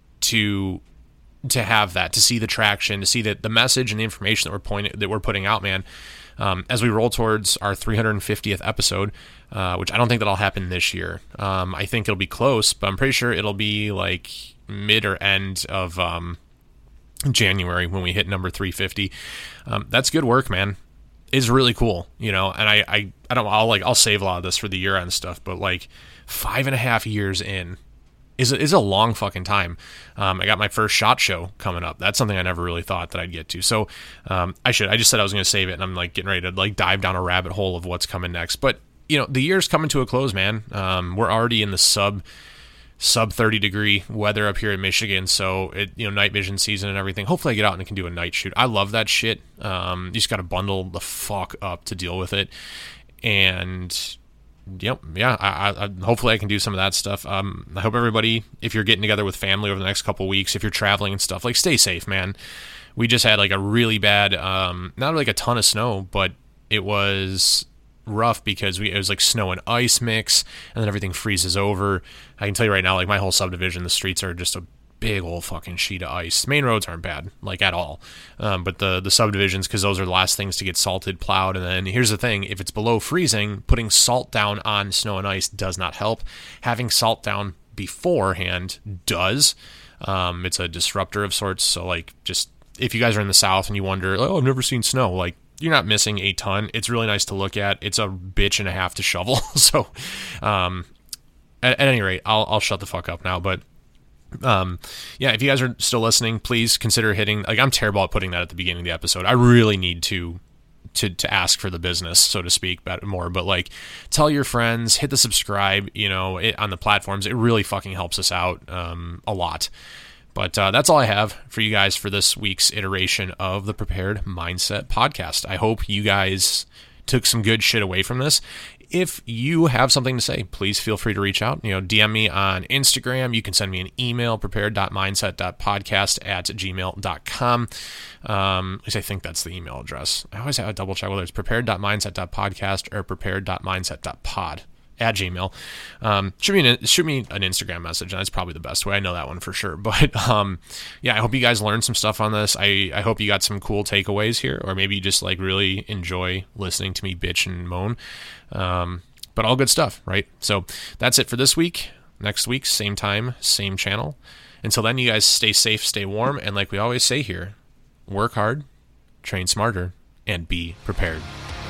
to to have that, to see the traction, to see that the message and the information that we're pointing, that we're putting out, man, um, as we roll towards our three hundred fiftieth episode, uh, which I don't think that'll happen this year. Um, I think it'll be close, but I'm pretty sure it'll be like mid or end of, um, January when we hit number three fifty. Um, that's good work, man. It's really cool, you know, and I, I, I don't, I'll like, I'll save a lot of this for the year end stuff, but like five and a half years in, is a, is a long fucking time. Um, I got my first SHOT Show coming up. That's something I never really thought that I'd get to. So um, I should. I just said I was going to save it, and I'm like getting ready to like dive down a rabbit hole of what's coming next. But you know, the year's coming to a close, man. Um, we're already in the sub sub thirty degree weather up here in Michigan, so it, you know, night vision season and everything. Hopefully, I get out and can do a night shoot. I love that shit. Um, you just got to bundle the fuck up to deal with it, and. Yep. Yeah. I, I, hopefully I can do some of that stuff. Um, I hope everybody, if you're getting together with family over the next couple of weeks, if you're traveling and stuff, like stay safe, man. We just had like a really bad, um, not like a ton of snow, but it was rough because we, it was like snow and ice mix, and then everything freezes over. I can tell you right now, like my whole subdivision, the streets are just a big old fucking sheet of ice. Main roads aren't bad, like at all. Um, but the, the subdivisions, because those are the last things to get salted, plowed. And then here's the thing, if it's below freezing, putting salt down on snow and ice does not help. Having salt down beforehand does. Um, it's a disruptor of sorts. So like, just if you guys are in the South and you wonder, oh, I've never seen snow, like you're not missing a ton. It's really nice to look at. It's a bitch and a half to shovel. So um, at, at any rate, I'll, I'll shut the fuck up now, but Um, yeah, if you guys are still listening, please consider hitting, like, I'm terrible at putting that at the beginning of the episode. I really need to to, to ask for the business, so to speak, but more, but like tell your friends, hit the subscribe, you know, it, on the platforms. It really fucking helps us out um, a lot. But uh, that's all I have for you guys for this week's iteration of the Prepared Mindset podcast. I hope you guys took some good shit away from this. If you have something to say, please feel free to reach out. You know, D M me on Instagram. You can send me an email, prepared dot mindset dot podcast at gmail dot com. Um, at least I think that's the email address. I always have to double check whether it's prepared dot mindset dot podcast or prepared dot mindset dot pod at Gmail. Um, shoot me an, shoot me an Instagram message, and that's probably the best way. I know that one for sure. But um, yeah, I hope you guys learned some stuff on this. I, I hope you got some cool takeaways here, or maybe you just like really enjoy listening to me bitch and moan. Um, but all good stuff, right? So that's it for this week. Next week, same time, same channel. Until then, you guys stay safe, stay warm, and like we always say here, work hard, train smarter, and be prepared.